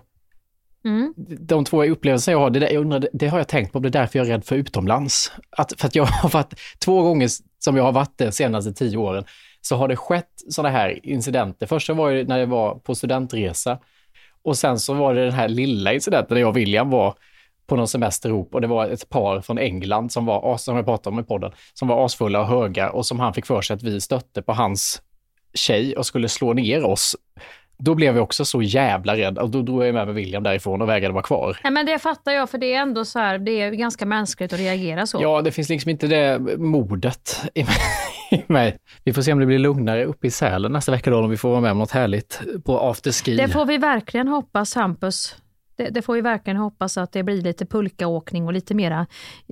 de två upplevelser jag har, det har jag tänkt på, det är därför jag är rädd för utomlands. För att jag har varit 2 gånger som jag har varit de senaste 10 åren, så har det skett sådana här incidenter. Första var ju när jag var på studentresa. Och sen så var det den här lilla incidenten där jag och William var på någon semester ihop, och det var ett par från England som jag pratade om i podden, som var asfulla och höga, och som han fick för sig att vi stötte på hans tjej och skulle slå ner oss. Då blev jag också så jävla rädd, och då drog jag med William därifrån och vägrade vara kvar. Ja, men det fattar jag, för det är ändå så här, det är ganska mänskligt att reagera så. Ja, det finns liksom inte det modet i mig. Vi får se om det blir lugnare uppe i Sälen nästa vecka då, om vi får vara med om något härligt på afterski. Det får vi verkligen hoppas, Hampus. Det får vi verkligen hoppas, att det blir lite pulkaåkning och lite mera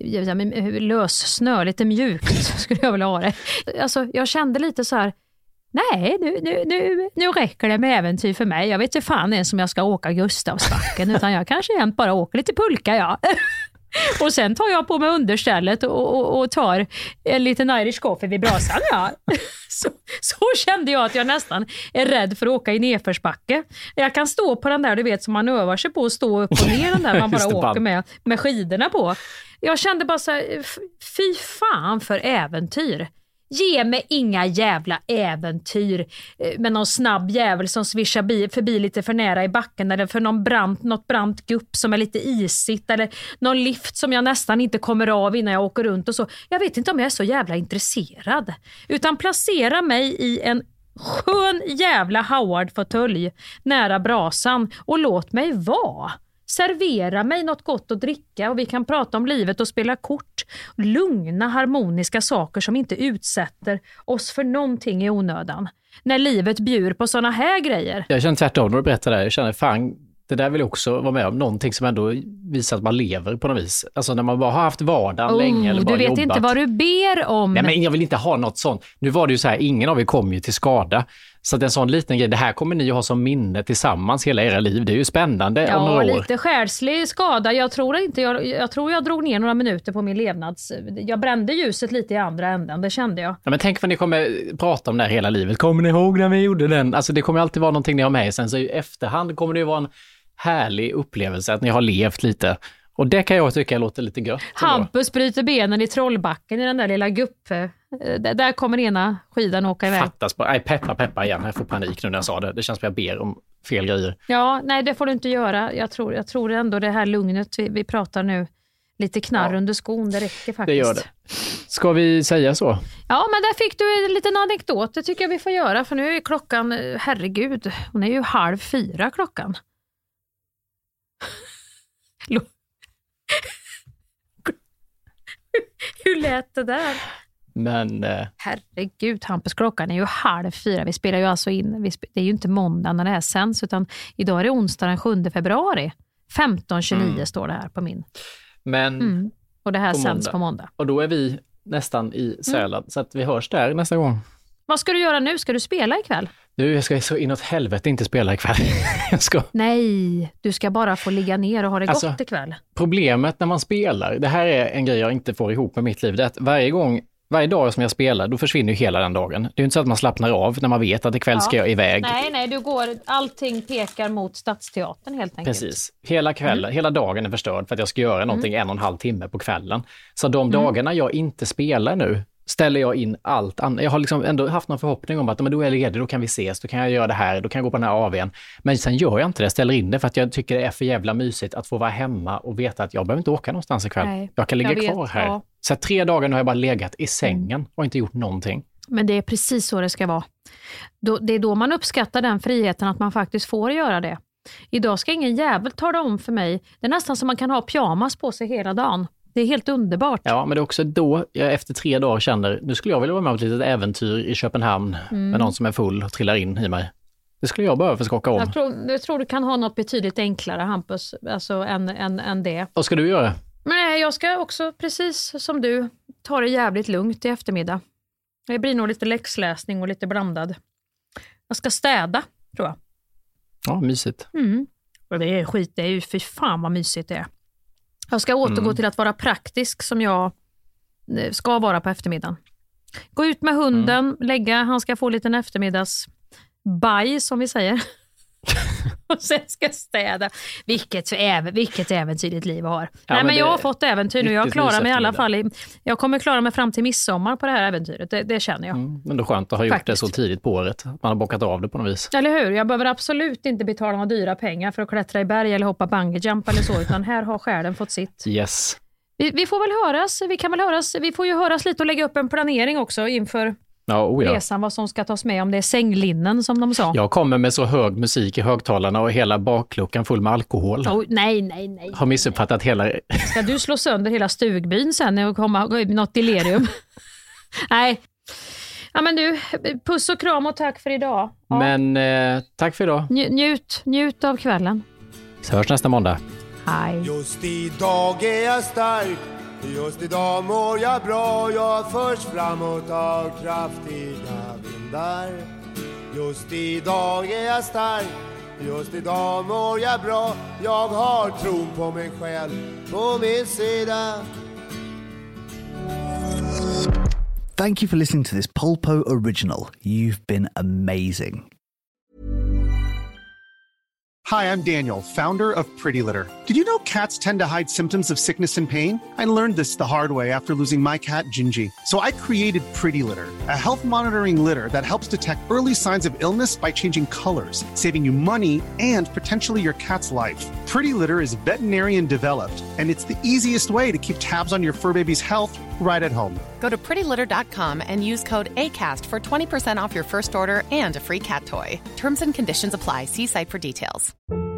lös snö, lite mjukt skulle jag vilja ha det. Alltså, jag kände lite så här, nej, nu räcker det med äventyr för mig. Jag vet inte fan ens om jag ska åka Gustavsbacken, utan jag kanske jämt bara åker lite pulka, ja. Och sen tar jag på mig understället och tar en liten Irish coffee vid brasan, ja. Så kände jag att jag nästan är rädd för att åka i nedförsbacke. Jag kan stå på den där, du vet, som man övar sig på att stå upp och ner, den där man bara åker med skidorna på. Jag kände bara så här, fy fan för äventyr. Ge mig inga jävla äventyr med någon snabb jävel som svischar förbi lite för nära i backen, eller för något brant gupp som är lite isigt, eller någon lift som jag nästan inte kommer av innan jag åker runt och så. Jag vet inte om jag är så jävla intresserad, utan placera mig i en skön jävla Howard-fåtölj nära brasan och låt mig vara. Servera mig något gott att dricka och vi kan prata om livet och spela kort. Lugna, harmoniska saker som inte utsätter oss för någonting i onödan. När livet bjuder på såna här grejer. Jag känner tvärtom när du berättar det här. Jag känner fan, det där vill också vara med om någonting som ändå visar att man lever på något vis. Alltså när man bara har haft vardagen länge eller bara du vet jobbat. Inte vad du ber om. Nej, men jag vill inte ha något sånt. Nu var det ju så här, ingen av er kom ju till skada. Så att en sån liten grej, det här kommer ni att ha som minne tillsammans hela era liv. Det är ju spännande om några år. Ja, lite själslig skada. Jag tror jag drog ner några minuter på min levnads... Jag brände ljuset lite i andra änden, det kände jag. Ja, men tänk vad ni kommer prata om det här hela livet. Kommer ni ihåg när vi gjorde den? Alltså det kommer alltid vara någonting ni har med. Sen så i efterhand kommer det ju vara en härlig upplevelse att ni har levt lite. Och det kan jag tycka låter lite gött. Hampus bryter benen i Trollbacken i den där lilla Där kommer ena skidan åka iväg. Fattas bara. Nej, peppa igen. Jag får panik nu när jag sa det. Det känns som jag ber om fel grejer. Ja, nej det får du inte göra. Jag tror ändå det här lugnet vi pratar nu. Lite knarr under skon, det räcker faktiskt. Det gör det. Ska vi säga så? Ja, men där fick du en liten anekdot. Det tycker jag vi får göra. För nu är klockan, herregud, hon är ju 3:30 klockan. Hur lät det där? Men... Herregud, Hampus, klockan är ju 3:30. Vi spelar ju alltså in, det är ju inte måndag när det här sänds, utan idag är det onsdag den 7 februari. 15:29 står det här på min. Men och det här sänds på måndag. Och då är vi nästan i Sälen, så att vi hörs där nästa gång. Vad ska du göra nu? Ska du spela ikväll? Du, jag ska så inåt helvete inte spela ikväll. Nej, du ska bara få ligga ner och ha det gott ikväll. Problemet när man spelar, det här är en grej jag inte får ihop med mitt liv, det är att varje dag som jag spelar, då försvinner ju hela den dagen. Det är ju inte så att man slappnar av när man vet att ikväll ska jag iväg. Nej, allting pekar mot Stadsteatern helt enkelt. Precis. Hela kvällen, hela dagen är förstörd för att jag ska göra någonting 1,5 timme på kvällen. Så de dagarna jag inte spelar nu, ställer jag in allt annat. Jag har liksom ändå haft någon förhoppning om att men då är jag ledig, då kan vi ses, då kan jag göra det här, då kan jag gå på den här AW:n. Men sen gör jag inte det, jag ställer in det för att jag tycker det är för jävla mysigt att få vara hemma och veta att jag behöver inte åka någonstans ikväll. Nej, jag kan ligga kvar här. Ja. Så 3 dagar nu har jag bara legat i sängen och inte gjort någonting. Men det är precis så det ska vara. Det är då man uppskattar den friheten att man faktiskt får göra det. Idag ska ingen jävel tala om för mig. Det är nästan som man kan ha pyjamas på sig hela dagen. Det är helt underbart. Ja, men det är också då jag efter 3 dagar känner, nu skulle jag vilja vara med på ett litet äventyr i Köpenhamn med någon som är full och trillar in i mig. Det skulle jag behöva för att skaka om. Jag tror du kan ha något betydligt enklare, Hampus, alltså än det. Vad ska du göra? Men jag ska också, precis som du, ta det jävligt lugnt i eftermiddag. Det blir nog lite läxläsning och lite blandad. Jag ska städa, tror jag. Ja, mysigt. Och det är skit, det är ju för fan vad mysigt det är. Jag ska återgå till att vara praktisk som jag ska vara på eftermiddagen. Gå ut med hunden, han ska få lite eftermiddagsbaj som vi säger. Och sen ska städa. Vilket äventyrligt liv jag har. Ja, nej, men jag har fått äventyr nu. Jag klarar mig i alla fall. Jag kommer klara mig fram till midsommar på det här äventyret. Det känner jag. Men då skönt att ha gjort det så tidigt på året. Man har bockat av det på något vis. Eller hur? Jag behöver absolut inte betala några dyra pengar för att klättra i berg eller hoppa bungyjump eller så. Utan här har själen fått sitt. Yes. Vi får väl höras. Vi får ju höras lite och lägga upp en planering också inför resan, vad som ska tas med, om det är sänglinnen som de sa. Jag kommer med så hög musik i högtalarna och hela bakluckan full med alkohol. Nej. Har missuppfattat hela... Ska du slå sönder hela stugbyn sen och komma något delirium? Nej. Ja, men du, puss och kram och tack för idag. Ja. Men tack för idag. Njut av kvällen. Så hörs nästa måndag. Hej. Just idag är jag stark. Just idag mår jag bra, jag förs framåt av kraftiga vindar. Just idag är jag stark, just idag mår jag bra. Jag har tron på mig själv på min sida. Thank you for listening to this Polpo original. You've been amazing. Hi, I'm Daniel, founder of Pretty Litter. Did you know cats tend to hide symptoms of sickness and pain? I learned this the hard way after losing my cat, Gingy. So I created Pretty Litter, a health monitoring litter that helps detect early signs of illness by changing colors, saving you money and potentially your cat's life. Pretty Litter is veterinarian developed, and it's the easiest way to keep tabs on your fur baby's health right at home. Go to prettylitter.com and use code ACAST for 20% off your first order and a free cat toy. Terms and conditions apply. See site for details.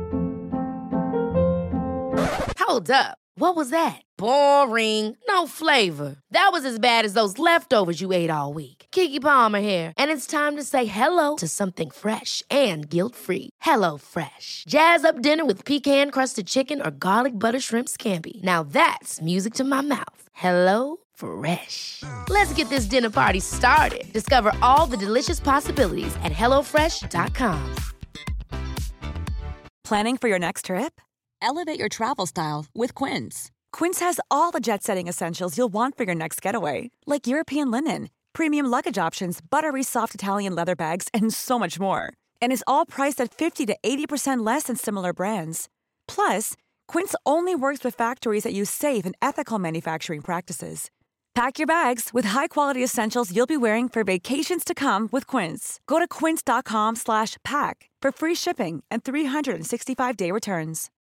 Hold up. What was that? Boring. No flavor. That was as bad as those leftovers you ate all week. Keke Palmer here, and it's time to say hello to something fresh and guilt-free. Hello Fresh. Jazz up dinner with pecan-crusted chicken or garlic butter shrimp scampi. Now that's music to my mouth. Hello Fresh. Let's get this dinner party started. Discover all the delicious possibilities at hellofresh.com. Planning for your next trip? Elevate your travel style with Quince. Quince has all the jet-setting essentials you'll want for your next getaway, like European linen, premium luggage options, buttery soft Italian leather bags, and so much more. And is all priced at 50 to 80% less than similar brands. Plus, Quince only works with factories that use safe and ethical manufacturing practices. Pack your bags with high-quality essentials you'll be wearing for vacations to come with Quince. Go to quince.com/pack for free shipping and 365-day returns.